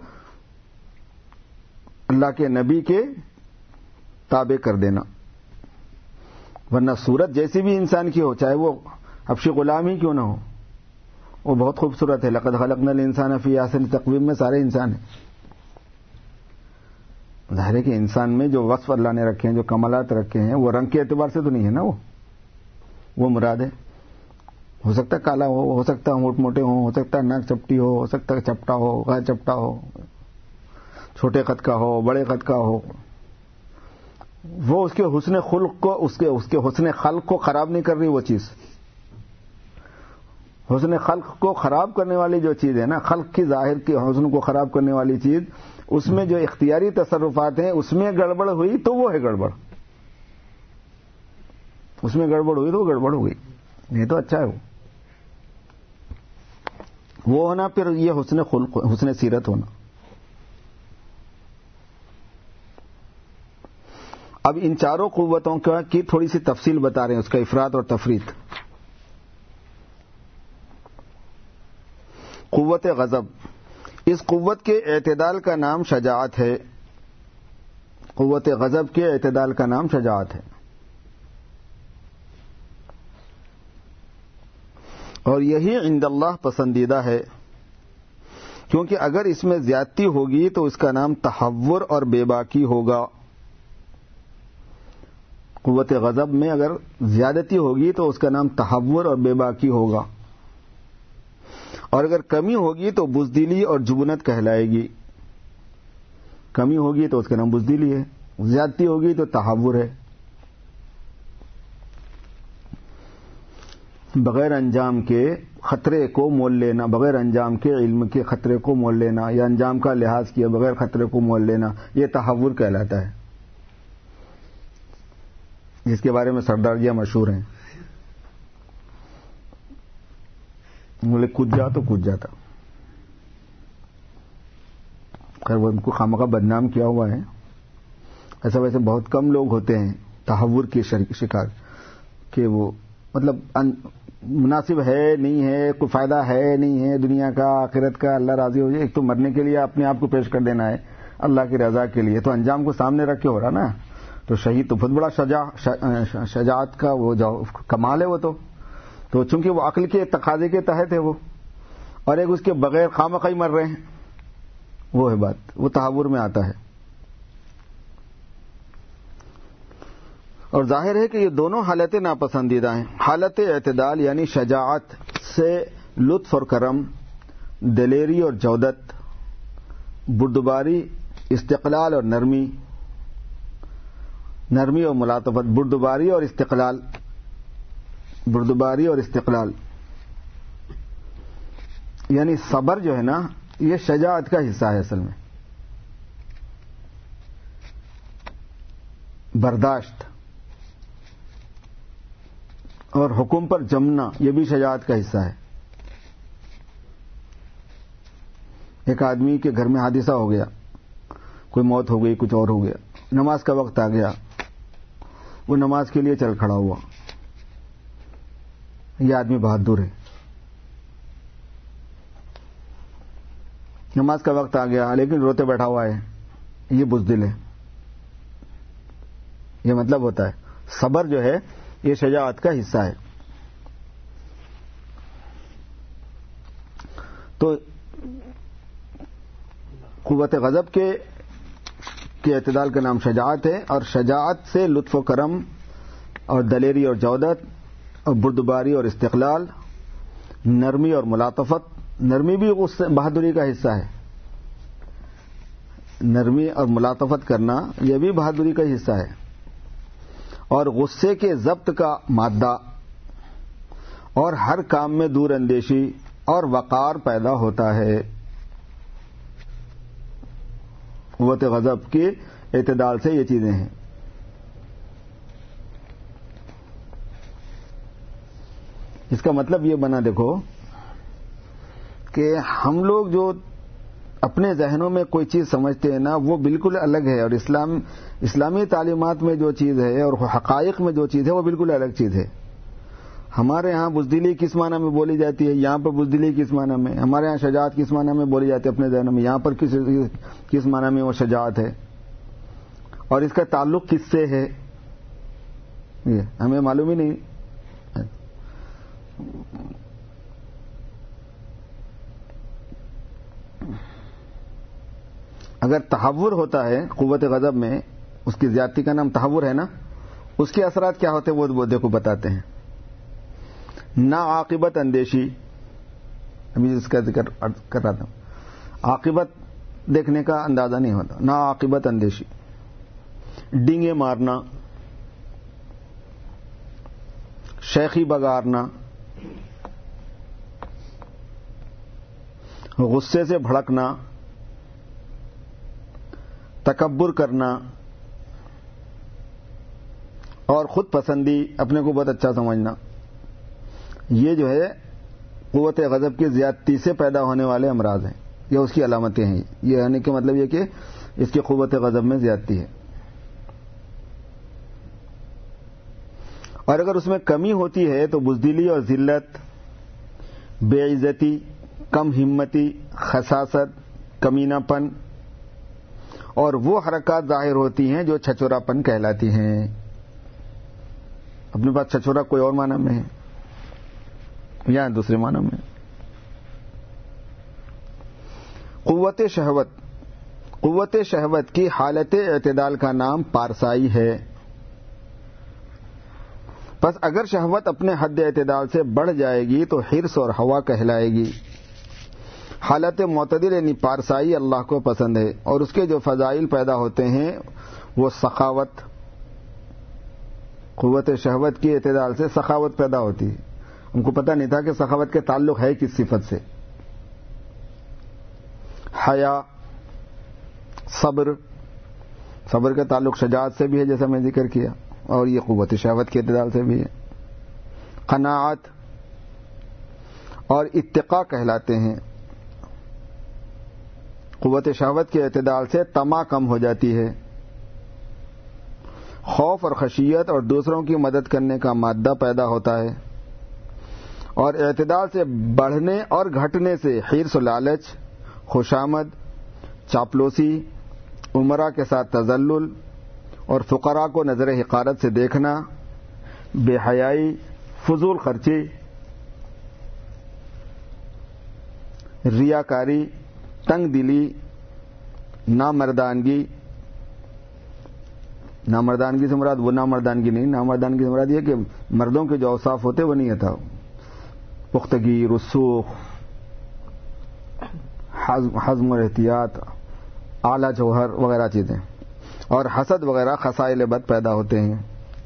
اللہ کے نبی کے تابع کر دینا. ورنہ صورت جیسی بھی انسان کی ہو، چاہے وہ حبشی غلام ہی کیوں نہ ہو، وہ بہت خوبصورت ہے. لقد خلقنا الانسان فی احسن تقویم میں سارے انسان ہیں. ظاہر ہے کہ انسان میں جو وصف اللہ نے رکھے ہیں، جو کمالات رکھے ہیں، وہ رنگ کے اعتبار سے تو نہیں ہے نا، وہ مراد ہے. ہو سکتا ہے کالا ہو سکتا ہے ہونٹ موٹے ہو سکتا ہے ناک چپٹی ہو سکتا ہے چپٹا ہو غیر چپٹا ہو، چھوٹے قد کا ہو بڑے قد کا ہو. وہ اس کے حسن خلق کو اس کے حسن خلق کو خراب نہیں کر رہی وہ چیز. حسن خلق کو خراب کرنے والی جو چیز ہے نا، خلق کی ظاہر کے حسن کو خراب کرنے والی چیز، اس میں جو اختیاری تصرفات ہیں اس میں گڑبڑ ہوئی تو وہ ہے گڑبڑ. اس میں گڑبڑ ہوئی تو وہ گڑبڑ ہو گئی، نہیں تو اچھا ہے وہ ہونا. پھر یہ حسن خلق حسن سیرت ہونا. اب ان چاروں قوتوں کی تھوڑی سی تفصیل بتا رہے ہیں، اس کا افراد اور تفرید. قوت غضب، اس قوت کے اعتدال کا نام شجاعت ہے. قوت غضب کے اعتدال کا نام شجاعت ہے. اور یہی عند اللہ پسندیدہ ہے، کیونکہ اگر اس میں زیادتی ہوگی تو اس کا نام تحور اور بے باکی ہوگا. قوت غضب میں اگر زیادتی ہوگی تو اس کا نام تحور اور بے باکی ہوگا، اور اگر کمی ہوگی تو بزدلی اور جبنت کہلائے گی. کمی ہوگی تو اس کا نام بزدلی ہے، زیادتی ہوگی تو تحور ہے. بغیر انجام کے خطرے کو مول لینا، بغیر انجام کے علم کے خطرے کو مول لینا، یا انجام کا لحاظ کیا بغیر خطرے کو مول لینا، یہ تحور کہلاتا ہے، جس کے بارے میں سردار جی مشہور ہیں. بولے کود جا تو کود جاتا. خیر وہ ان کو خامخواہ بدنام کیا ہوا ہے. ایسا ویسے بہت کم لوگ ہوتے ہیں تحور کے شکار، کہ وہ مطلب مناسب ہے نہیں ہے، کوئی فائدہ ہے نہیں ہے دنیا کا آخرت کا، اللہ راضی ہو جائے. ایک تو مرنے کے لیے اپنے آپ کو پیش کر دینا ہے اللہ کی رضا کے لیے، تو انجام کو سامنے رکھ کے ہو رہا نا. تو شہید تو بہت بڑا شجاعت کا وہ کمال ہے وہ تو چونکہ وہ عقل کے تقاضے کے تحت ہے وہ، اور ایک اس کے بغیر خامخواہ مر رہے ہیں، وہ ہے بات، وہ تحور میں آتا ہے. اور ظاہر ہے کہ یہ دونوں حالتیں ناپسندیدہ ہیں. حالت اعتدال یعنی شجاعت سے لطف اور کرم، دلیری اور جودت، بردباری، استقلال اور نرمی اور ملاطفت. بردباری اور استقلال یعنی صبر جو ہے نا، یہ شجاعت کا حصہ ہے اصل میں. برداشت اور حکم پر جمنا یہ بھی شجاعت کا حصہ ہے. ایک آدمی کے گھر میں حادثہ ہو گیا، کوئی موت ہو گئی، کچھ اور ہو گیا، نماز کا وقت آ گیا، وہ نماز کے لیے چل کھڑا ہوا. یہ آدمی بہادر ہے. نماز کا وقت آ گیا لیکن روتے بیٹھا ہوا ہے، یہ بزدل ہے. یہ مطلب ہوتا ہے صبر جو ہے یہ شجاعت کا حصہ ہے. تو قوت غضب کے اعتدال کا نام شجاعت ہے، اور شجاعت سے لطف و کرم اور دلیری اور جودت اور بردباری اور استقلال، نرمی اور ملاطفت. نرمی بھی اس بہادری کا حصہ ہے. نرمی اور ملاطفت کرنا یہ بھی بہادری کا حصہ ہے. اور غصے کے ضبط کا مادہ، اور ہر کام میں دور اندیشی اور وقار پیدا ہوتا ہے. قوت غضب کے اعتدال سے یہ چیزیں ہیں. اس کا مطلب یہ بنا دیکھو کہ ہم لوگ جو اپنے ذہنوں میں کوئی چیز سمجھتے ہیں نا وہ بالکل الگ ہے، اور اسلامی تعلیمات میں جو چیز ہے اور حقائق میں جو چیز ہے وہ بالکل الگ چیز ہے. ہمارے ہاں بزدلی کس معنی میں بولی جاتی ہے، یہاں پر بزدلی کس معنی میں. ہمارے ہاں شجاعت کس معنی میں بولی جاتی ہے اپنے ذہنوں میں، یہاں پر کس معنی میں وہ شجاعت ہے، اور اس کا تعلق کس سے ہے یہ ہمیں معلوم ہی نہیں. اگر تحور ہوتا ہے قوت غضب میں، اس کی زیادتی کا نام تحور ہے نا، اس کے اثرات کیا ہوتے ہیں وہ دیکھو بتاتے ہیں. نا عاقبت اندیشی، ابھی اس کا ذکر کر رہا تھا، عاقبت دیکھنے کا اندازہ نہیں ہوتا. نا عاقبت اندیشی، ڈینگے مارنا، شیخی بگارنا، غصے سے بھڑکنا، تکبر کرنا اور خود پسندی، اپنے کو بہت اچھا سمجھنا، یہ جو ہے قوت غضب کی زیادتی سے پیدا ہونے والے امراض ہیں یا اس کی علامتیں ہیں. یہ یعنی کہ مطلب یہ کہ اس کی قوت غضب میں زیادتی ہے. اور اگر اس میں کمی ہوتی ہے تو بزدلی اور ذلت، بے عزتی، کم ہمتی، خساست، کمینہ پن اور وہ حرکات ظاہر ہوتی ہیں جو چھچورا پن کہلاتی ہیں. اپنے پاس چھچورا کوئی اور معنی میں ہے یا دوسرے معنی میں. قوت شہوت، قوت شہوت کی حالت اعتدال کا نام پارسائی ہے. پس اگر شہوت اپنے حد اعتدال سے بڑھ جائے گی تو حرص اور ہوا کہلائے گی. حالت معتدل یعنی پارسائی اللہ کو پسند ہے اور اس کے جو فضائل پیدا ہوتے ہیں وہ سخاوت، قوت شہوت کی اعتدال سے سخاوت پیدا ہوتی ہے. ان کو پتہ نہیں تھا کہ سخاوت کے تعلق ہے کس صفت سے. حیا، صبر، صبر کا تعلق شجاعت سے بھی ہے جیسا میں ذکر کیا، اور یہ قوت شہوت کے اعتدال سے بھی ہے. قناعت اور اتقاء کہلاتے ہیں. قوت شہوت کے اعتدال سے طمع کم ہو جاتی ہے. خوف اور خشیت اور دوسروں کی مدد کرنے کا مادہ پیدا ہوتا ہے. اور اعتدال سے بڑھنے اور گھٹنے سے حرص و لالچ، خوشامد، چاپلوسی، عمرا کے ساتھ تذلل اور فقراء کو نظر حقارت سے دیکھنا، بے حیائی، فضول خرچی، ریاکاری، تنگ دلی، نامردانگی. نامردانگی سے مراد وہ نامردانگی نہیں، نامردانگی سے مراد یہ کہ مردوں کے جو اوصاف ہوتے وہ نہیں تھا. پختگی، رسوخ، حزم اور احتیاط، اعلی جوہر وغیرہ چیزیں، اور حسد وغیرہ خصائل بد پیدا ہوتے ہیں.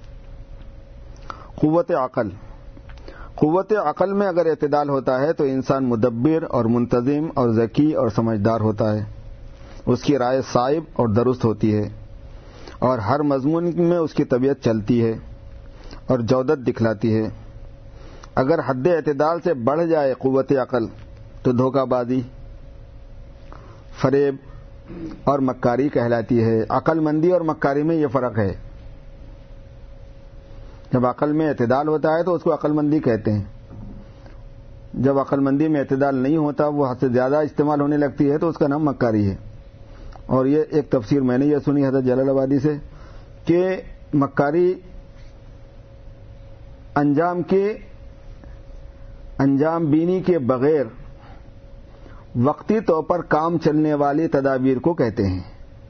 قوت عقل، قوت عقل میں اگر اعتدال ہوتا ہے تو انسان مدبر اور منتظم اور ذکی اور سمجھدار ہوتا ہے. اس کی رائے صائب اور درست ہوتی ہے اور ہر مضمون میں اس کی طبیعت چلتی ہے اور جودت دکھلاتی ہے. اگر حد اعتدال سے بڑھ جائے قوت عقل تو دھوکہ بازی، فریب اور مکاری کہلاتی ہے. عقل مندی اور مکاری میں یہ فرق ہے. جب عقل میں اعتدال ہوتا ہے تو اس کو عقل مندی کہتے ہیں. جب عقل مندی میں اعتدال نہیں ہوتا، وہ حد سے زیادہ استعمال ہونے لگتی ہے تو اس کا نام مکاری ہے. اور یہ ایک تفسیر میں نے یہ سنی حضرت جلال آبادی سے کہ مکاری انجام بینی کے بغیر وقتی طور پر کام چلنے والی تدابیر کو کہتے ہیں.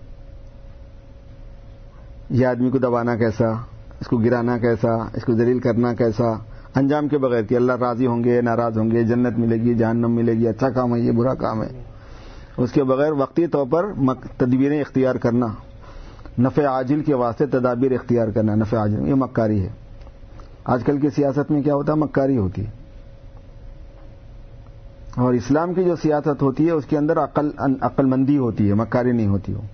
یہ آدمی کو دبانا کیسا، اس کو گرانا کیسا، اس کو ذلیل کرنا کیسا، انجام کے بغیر کہ اللہ راضی ہوں گے، ناراض ہوں گے، جنت ملے گی، جہنم ملے گی، اچھا کام ہے یہ برا کام ہے. اس کے بغیر وقتی طور پر تدبیریں اختیار کرنا، نفع عاجل کے واسطے تدابیر اختیار کرنا، نفع عاجل، یہ مکاری ہے. آج کل کی سیاست میں کیا ہوتا ہے؟ مکاری ہوتی ہے. اور اسلام کی جو سیاست ہوتی ہے اس کے اندر عقل مندی ہوتی ہے، مکاری نہیں ہوتی ہو.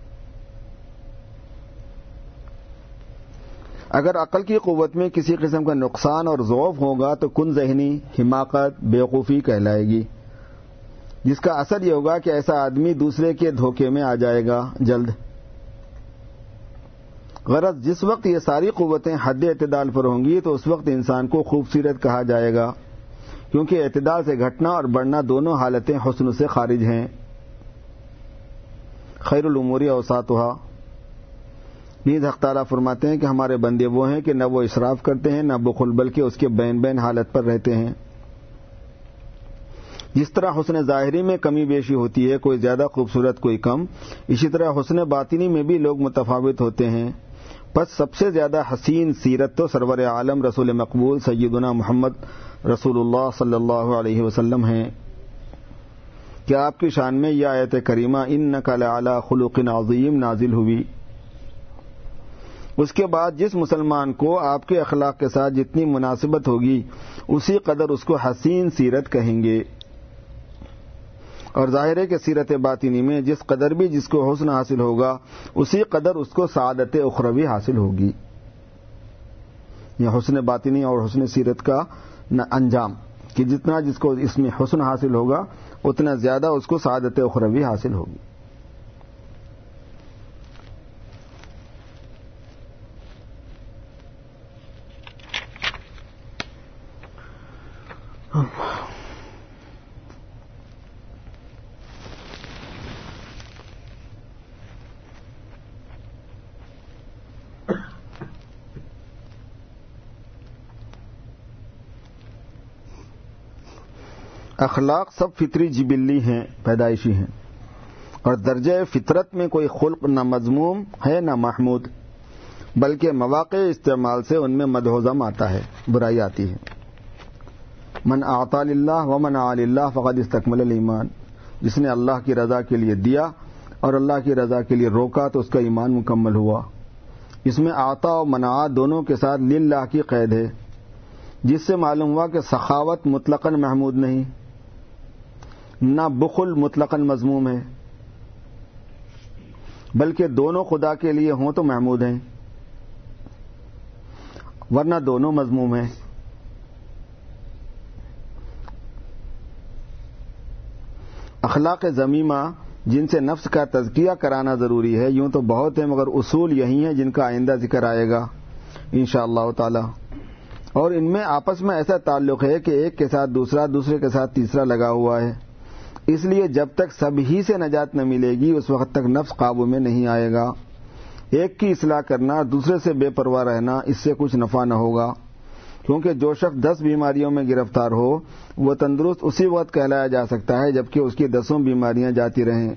اگر عقل کی قوت میں کسی قسم کا نقصان اور ضعف ہوگا تو کن ذہنی، حماقت، بیوقوفی کہلائے گی، جس کا اثر یہ ہوگا کہ ایسا آدمی دوسرے کے دھوکے میں آ جائے گا جلد. غرض جس وقت یہ ساری قوتیں حد اعتدال پر ہوں گی تو اس وقت انسان کو خوبصورت کہا جائے گا، کیونکہ اعتدال سے گھٹنا اور بڑھنا دونوں حالتیں حسن سے خارج ہیں. خیر الامور اوساطھا. نیز حق تعالیٰ فرماتے ہیں کہ ہمارے بندے وہ ہیں کہ نہ وہ اسراف کرتے ہیں نہ بخل، بلکہ اس کے بین بین حالت پر رہتے ہیں. جس طرح حسن ظاہری میں کمی بیشی ہوتی ہے، کوئی زیادہ خوبصورت کوئی کم، اسی طرح حسن باطنی میں بھی لوگ متفاوت ہوتے ہیں۔ پس سب سے زیادہ حسین سیرت تو سرور عالم رسول مقبول سیدنا محمد رسول اللہ صلی اللہ علیہ وسلم ہیں۔ کیا آپ کی شان میں یہ آیت کریمہ انک لعلی خلق عظیم نازل ہوئی۔ اس کے بعد جس مسلمان کو آپ کے اخلاق کے ساتھ جتنی مناسبت ہوگی اسی قدر اس کو حسین سیرت کہیں گے، اور ظاہر ہے کہ سیرت باطنی میں جس قدر بھی جس کو حسن حاصل ہوگا اسی قدر اس کو سعادت اخروی حاصل ہوگی۔ یہ حسن باطنی اور حسن سیرت کا انجام کہ جتنا جس کو اس میں حسن حاصل ہوگا اتنا زیادہ اس کو سعادت اخروی حاصل ہوگی۔ اخلاق سب فطری جبلی ہیں، پیدائشی ہیں، اور درجہ فطرت میں کوئی خلق نہ مذموم ہے نہ محمود، بلکہ مواقع استعمال سے ان میں مدح و ذم آتا ہے، برائی آتی ہے۔ من اعطى للہ ومنع للہ فقد استکمل الایمان، جس نے اللہ کی رضا کے لیے دیا اور اللہ کی رضا کے لیے روکا تو اس کا ایمان مکمل ہوا۔ اس میں اعطا و منع دونوں کے ساتھ للہ کی قید ہے، جس سے معلوم ہوا کہ سخاوت مطلقاً محمود نہیں، نہ بخل مطلقاً مذموم ہے، بلکہ دونوں خدا کے لیے ہوں تو محمود ہیں، ورنہ دونوں مذموم ہیں۔ اخلاق ذمیمہ جن سے نفس کا تزکیہ کرانا ضروری ہے یوں تو بہت ہیں، مگر اصول یہی ہیں جن کا آئندہ ذکر آئے گا انشاءاللہ تعالی، اور ان میں آپس میں ایسا تعلق ہے کہ ایک کے ساتھ دوسرا، دوسرے کے ساتھ تیسرا لگا ہوا ہے۔ اس لیے جب تک سب ہی سے نجات نہ ملے گی اس وقت تک نفس قابو میں نہیں آئے گا۔ ایک کی اصلاح کرنا، دوسرے سے بے پرواہ رہنا، اس سے کچھ نفع نہ ہوگا، کیونکہ جو شخص 10 بیماریوں میں گرفتار ہو وہ تندرست اسی وقت کہلایا جا سکتا ہے جبکہ اس کی 10 بیماریاں جاتی رہیں۔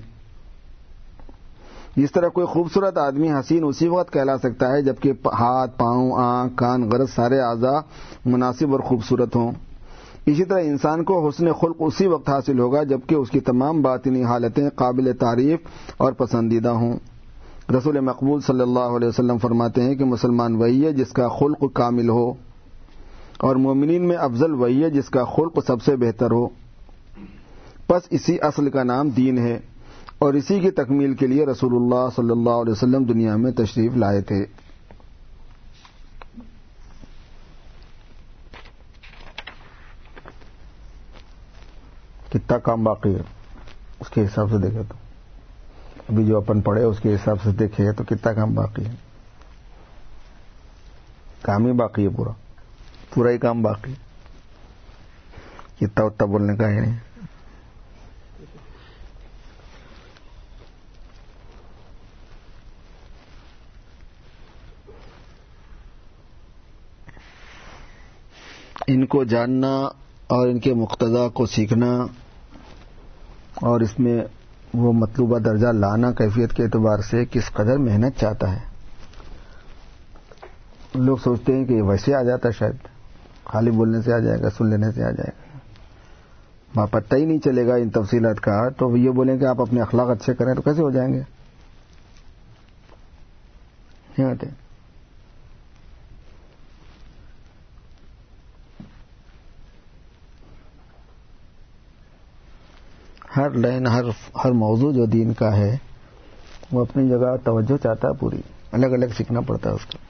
اس طرح کوئی خوبصورت آدمی حسین اسی وقت کہلا سکتا ہے جبکہ ہاتھ، پاؤں، آنکھ، کان، غرض سارے اعضاء مناسب اور خوبصورت ہوں۔ اسی طرح انسان کو حسن خلق اسی وقت حاصل ہوگا جبکہ اس کی تمام باطنی حالتیں قابل تعریف اور پسندیدہ ہوں۔ رسول مقبول صلی اللہ علیہ وسلم فرماتے ہیں کہ مسلمان وہی ہے جس کا خلق کامل ہو، اور مومنین میں افضل وہی ہے جس کا خلق سب سے بہتر ہو۔ پس اسی اصل کا نام دین ہے، اور اسی کی تکمیل کے لیے رسول اللہ صلی اللہ علیہ وسلم دنیا میں تشریف لائے تھے۔ کتنا کام باقی ہے اس کے حساب سے دیکھے تو ابھی جو اپن پڑھے اس کے حساب سے دیکھے تو کتنا کام باقی ہے؟ کام ہی باقی ہے، پورا ہی کام باقی ہے، اتنا اتنا بولنے کا ہی نہیں۔ ان کو جاننا اور ان کے مقتضا کو سیکھنا اور اس میں وہ مطلوبہ درجہ لانا کیفیت کے اعتبار سے کس قدر محنت چاہتا ہے۔ لوگ سوچتے ہیں کہ یہ ویسے آ جاتا، شاید خالی بولنے سے آ جائے گا، سن لینے سے آ جائے گا، وہاں پتہ ہی نہیں چلے گا ان تفصیلات کا، تو یہ بولیں کہ آپ اپنے اخلاق اچھے کریں تو کیسے ہو جائیں گے؟ نہیں ہوتے۔ ہر لائن، ہر موضوع جو دین کا ہے وہ اپنی جگہ توجہ چاہتا ہے، پوری الگ الگ سیکھنا پڑتا ہے اس کو۔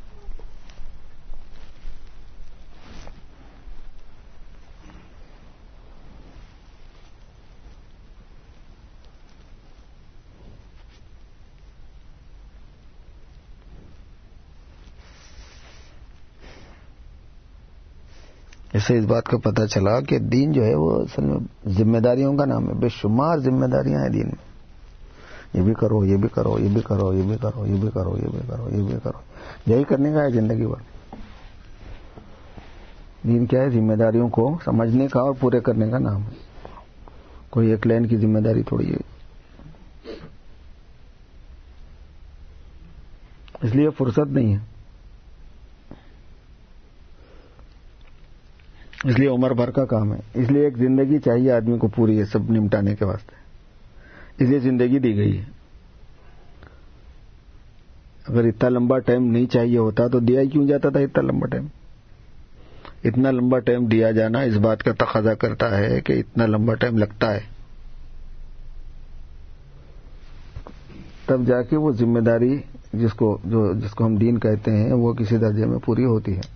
اس سے اس بات کا پتہ چلا کہ دین جو ہے وہ اصل میں ذمہ داریوں کا نام ہے، بے شمار ذمہ داریاں ہیں دین میں، یہ بھی کرو، یہ بھی کرو، یہ بھی کرو، یہ بھی کرو، یہ بھی کرو، یہ بھی کرو، یہ بھی کرو، یہی کرنے کا ہے زندگی بھر۔ دین کیا ہے؟ ذمہ داریوں کو سمجھنے کا اور پورے کرنے کا نام ہے۔ کوئی ایک لائن کی ذمہ داری تھوڑی ہے. اس لیے فرصت نہیں ہے. اس لیے عمر بھر کا کام ہے. اس لیے ایک زندگی چاہیے آدمی کو پوری ہے سب نمٹانے کے واسطے. اس لیے زندگی دی گئی ہے. اگر اتنا لمبا ٹائم نہیں چاہیے ہوتا تو دیا ہی کیوں جاتا تھا اتنا لمبا ٹائم. اتنا لمبا ٹائم دیا جانا اس بات کا تقاضا کرتا ہے کہ اتنا لمبا ٹائم لگتا ہے. تب جا کے وہ ذمہ داری جس کو ہم دین کہتے ہیں وہ کسی درجے میں پوری ہوتی ہے.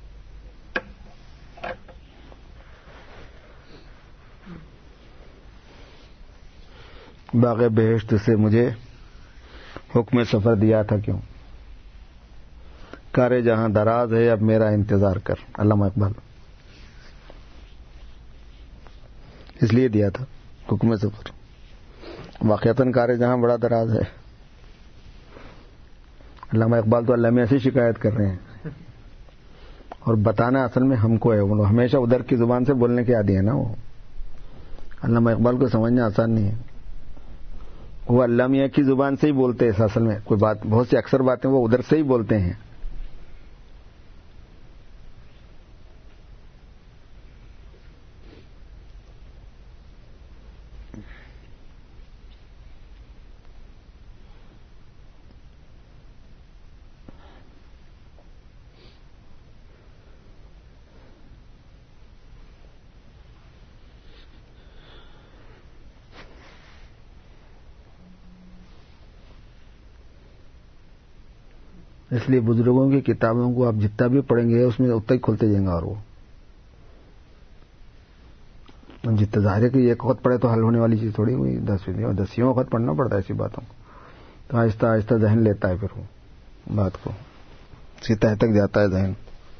باغ بہشت سے مجھے حکم سفر دیا تھا کیوں؟ کار جہاں دراز ہے اب میرا انتظار کر. علامہ اقبال. اس لیے دیا تھا حکم سفر. واقعتاً کار جہاں بڑا دراز ہے. علامہ اقبال تو علامہ سے شکایت کر رہے ہیں اور بتانا اصل میں ہم کو ہے. وہ ہمیشہ ادھر کی زبان سے بولنے کے عادی ہے نا. وہ علامہ اقبال کو سمجھنا آسان نہیں ہے. وہ علامہ کی زبان سے ہی بولتے ہیں. اصل میں کوئی بات بہت سی اکثر باتیں وہ ادھر سے ہی بولتے ہیں. اس لیے بزرگوں کی کتابوں کو آپ جتنا بھی پڑھیں گے اس میں اتنا ہی کھلتے جائیں گے. اور وہ جتنا ظاہر ہے کہ ایک وقت پڑھے تو حل ہونے والی چیز تھوڑی ہوئی. 10 وقت پڑھنا پڑتا ہے ایسی باتوں کو. تو آہستہ آہستہ ذہن لیتا ہے پھر وہ بات کو اسی تہ تک جاتا ہے ذہن.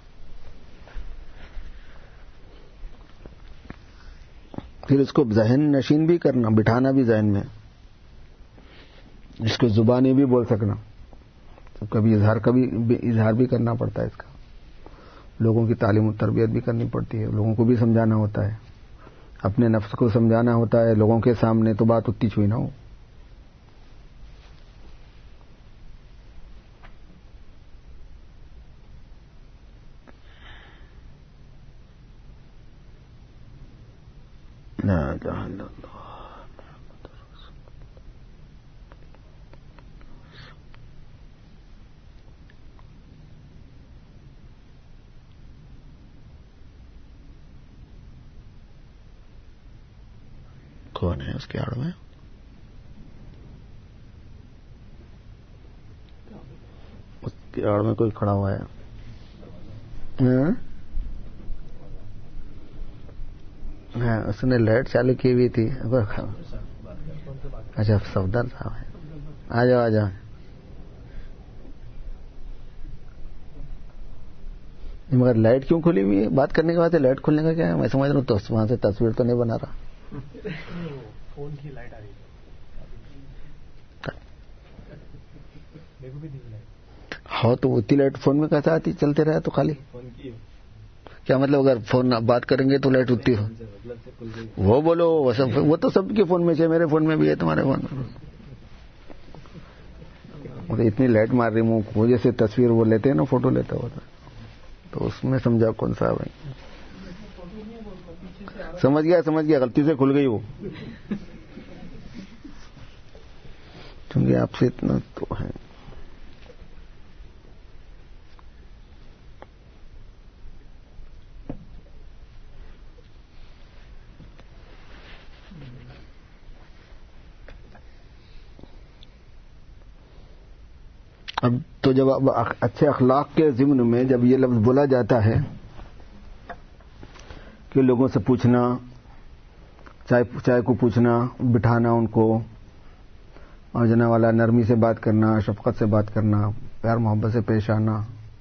پھر اس کو ذہن نشین بھی کرنا, بٹھانا بھی ذہن میں, اس کو زبانی بھی بول سکنا. کبھی اظہار بھی کرنا پڑتا ہے اس کا. لوگوں کی تعلیم و تربیت بھی کرنی پڑتی ہے. لوگوں کو بھی سمجھانا ہوتا ہے. اپنے نفس کو سمجھانا ہوتا ہے. لوگوں کے سامنے تو بات اتنی چھوئی نہ ہو. لا الہ الا اللہ. کون ہے اس کے آڑ میں؟ اس کے آڑ میں کوئی کھڑا ہوا ہے. ہاں اس نے لائٹ چالو کی ہوئی تھی. اچھا صفدر صاحب ہے. آ جاؤ آ جاؤ. مگر لائٹ کیوں کھلی ہوئی ہے؟ بات کرنے کے بعد لائٹ کھلنے کا کیا ہے؟ میں سمجھ رہا ہوں تو وہاں سے تصویر تو نہیں بنا رہا. فون کی لائٹ آ رہی ہاں تو اتنی لائٹ فون میں کیسا آتی؟ چلتے رہے تو خالی کیا مطلب؟ اگر فون بات کریں گے تو لائٹ اٹھتی ہو وہ بولو. وہ تو سب کے فون میں ہے. میرے فون میں بھی ہے, تمہارے فون میں. اتنی لائٹ مار رہی منہ کو جیسے تصویر وہ لیتے ہیں نا, فوٹو لیتا ہوتا تو اس میں سمجھا کون سا بھائی. سمجھ گیا غلطی سے کھل گئی وہ. کیونکہ آپ سے اتنا تو ہے. اب تو جب اچھے اخلاق کے ضمن میں جب یہ لفظ بولا جاتا ہے کہ لوگوں سے پوچھنا, چائے کو پوچھنا, بٹھانا ان کو, اور جنا والا نرمی سے بات کرنا, شفقت سے بات کرنا, پیار محبت سے پیش آنا,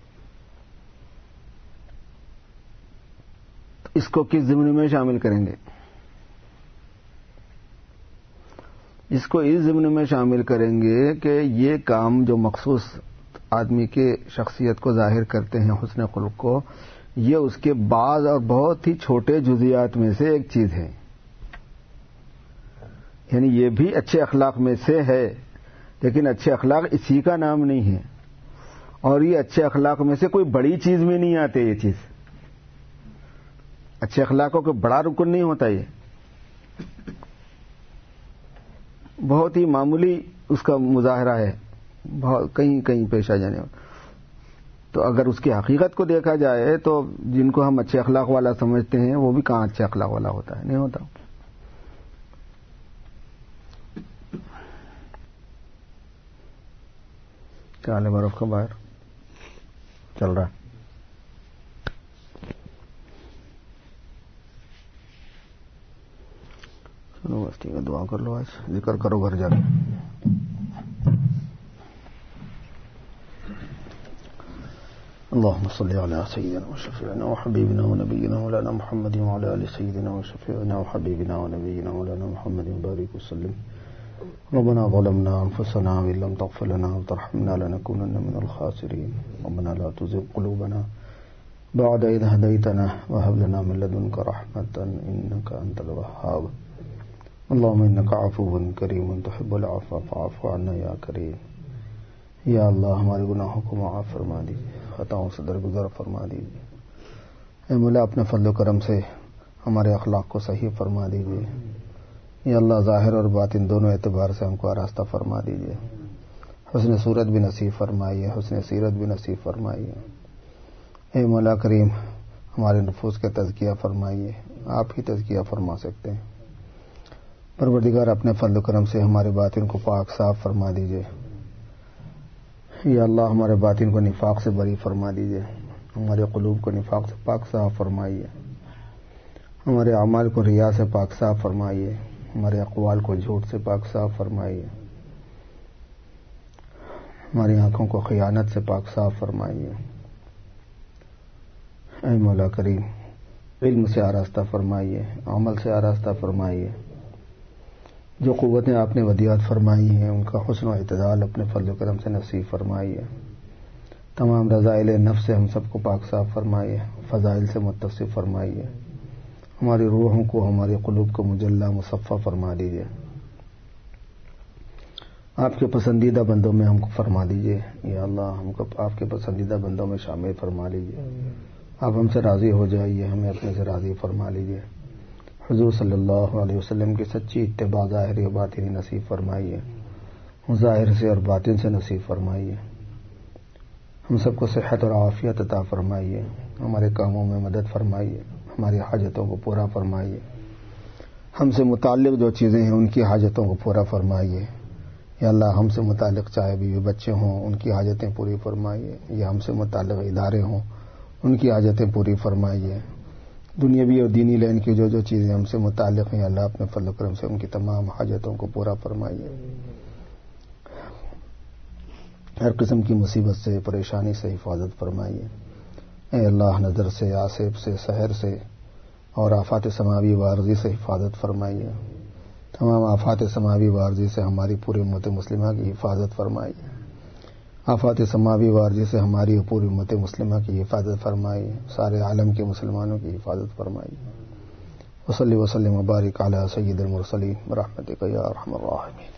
تو اس کو کس ضمن میں شامل کریں گے؟ اس کو اس ضمن میں شامل کریں گے کہ یہ کام جو مخصوص آدمی کے شخصیت کو ظاہر کرتے ہیں, حسن خلق کو, یہ اس کے بعض اور بہت ہی چھوٹے جزیات میں سے ایک چیز ہے. یعنی یہ بھی اچھے اخلاق میں سے ہے، لیکن اچھے اخلاق اسی کا نام نہیں ہے، اور یہ اچھے اخلاق میں سے کوئی بڑی چیز میں نہیں آتے. یہ چیز اچھے اخلاقوں کو بڑا رکن نہیں ہوتا، یہ بہت ہی معمولی اس کا مظاہرہ ہے، کہیں کہیں پیش آ جانے والا. تو اگر اس کی حقیقت کو دیکھا جائے تو جن کو ہم اچھے اخلاق والا سمجھتے ہیں وہ بھی کہاں اچھے اخلاق والا ہوتا ہے، نہیں ہوتا. کیا حال ہے برف کا باہر چل رہا ہے؟ چلو بس ٹھیک ہے، دعا کر لو، آج ذکر کرو گھر جا کے. اللهم صل على سيدنا وشفيعنا وحبيبنا ونبينا مولانا محمد وعلى آل سيدنا وشفيعنا وحبيبنا ونبينا مولانا محمد بارك وسلم. ربنا ظلمنا أنفسنا وإن لم تغفر لنا وترحمنا لنكونن من الخاسرين. ربنا لا تزغ قلوبنا بعد إذ هديتنا وهب لنا من لدنك رحمة إنك أنت الوهاب. اللهم إنك عفو كريم تحب العفو فاعف عنا يا كريم. یا اللہ ہمارے گناہوں کو معاف فرما دیجیے، خطاؤں سے درگزر فرما دیجیے. اے مولا اپنے فضل و کرم سے ہمارے اخلاق کو صحیح فرما دیجیے. یا اللہ ظاہر اور باطن دونوں اعتبار سے ہم کو آراستہ فرما دیجیے. حسن صورت بھی نصیب فرمائیے، حسن سیرت بھی نصیب فرمائیے. اے مولا کریم ہمارے نفوس کا تزکیہ فرمائیے، آپ ہی تزکیہ فرما سکتے ہیں. پروردگار اپنے فضل و کرم سے ہمارے باطن کو پاک صاف فرما دیجیے. یا اللہ ہمارے باطن کو نفاق سے بری فرما دیجیے، ہمارے قلوب کو نفاق سے پاک صاف فرمائیے، ہمارے اعمال کو ریا سے پاک صاف فرمائیے، ہمارے اقوال کو جھوٹ سے پاک صاف فرمائیے، ہماری آنکھوں کو خیانت سے پاک صاف فرمائیے. اے مولا کریم علم سے آراستہ فرمائیے، عمل سے آراستہ فرمائیے. جو قوتیں آپ نے ودیعت فرمائی ہیں ان کا حسن و اعتدال اپنے فضل و کرم سے نصیب فرمائیے. تمام رذائل نفس سے ہم سب کو پاک صاف فرمائیے، فضائل سے متصف فرمائیے. ہماری روحوں کو، ہمارے قلوب کو مجلہ مصفہ فرما دیجیے. آپ کے پسندیدہ بندوں میں ہم کو فرما دیجیے. یا اللہ ہم کو آپ کے پسندیدہ بندوں میں شامل فرما لیجیے. آپ ہم سے راضی ہو جائیے، ہمیں اپنے سے راضی فرما لیجیے. حضور صلی اللہ علیہ وسلم کی سچی اتباع ظاہری و باطنی نصیب فرمائیے، ظاہر سے اور باطن سے نصیب فرمائیے. ہم سب کو صحت اور عافیت عطا فرمائیے. ہمارے کاموں میں مدد فرمائیے، ہماری حاجتوں کو پورا فرمائیے. ہم سے متعلق جو چیزیں ہیں ان کی حاجتوں کو پورا فرمائیے. یا اللہ ہم سے متعلق چاہے بیوی بچے ہوں ان کی حاجتیں پوری فرمائیے، یا ہم سے متعلق ادارے ہوں ان کی حاجتیں پوری فرمائیے. دنیاوی اور دینی لین کی جو چیزیں ہم سے متعلق ہیں اللہ اپنے فضل و کرم سے ان کی تمام حاجتوں کو پورا فرمائیے. ہر قسم کی مصیبت سے، پریشانی سے حفاظت فرمائیے. اے اللہ نظر سے، آصف سے، سحر سے اور آفات سماوی و عارضی سے حفاظت فرمائیے. تمام آفات سماوی و عارضی سے ہماری پوری امت مسلمہ کی حفاظت فرمائیے. آفات سماوی و عارضی سے ہماری پوری امت مسلمہ کی حفاظت فرمائیے. سارے عالم کے مسلمانوں کی حفاظت فرمائیے. وصلی وسلم وبارک علی سید المرسلین برحمتک یا ارحم الراحمین.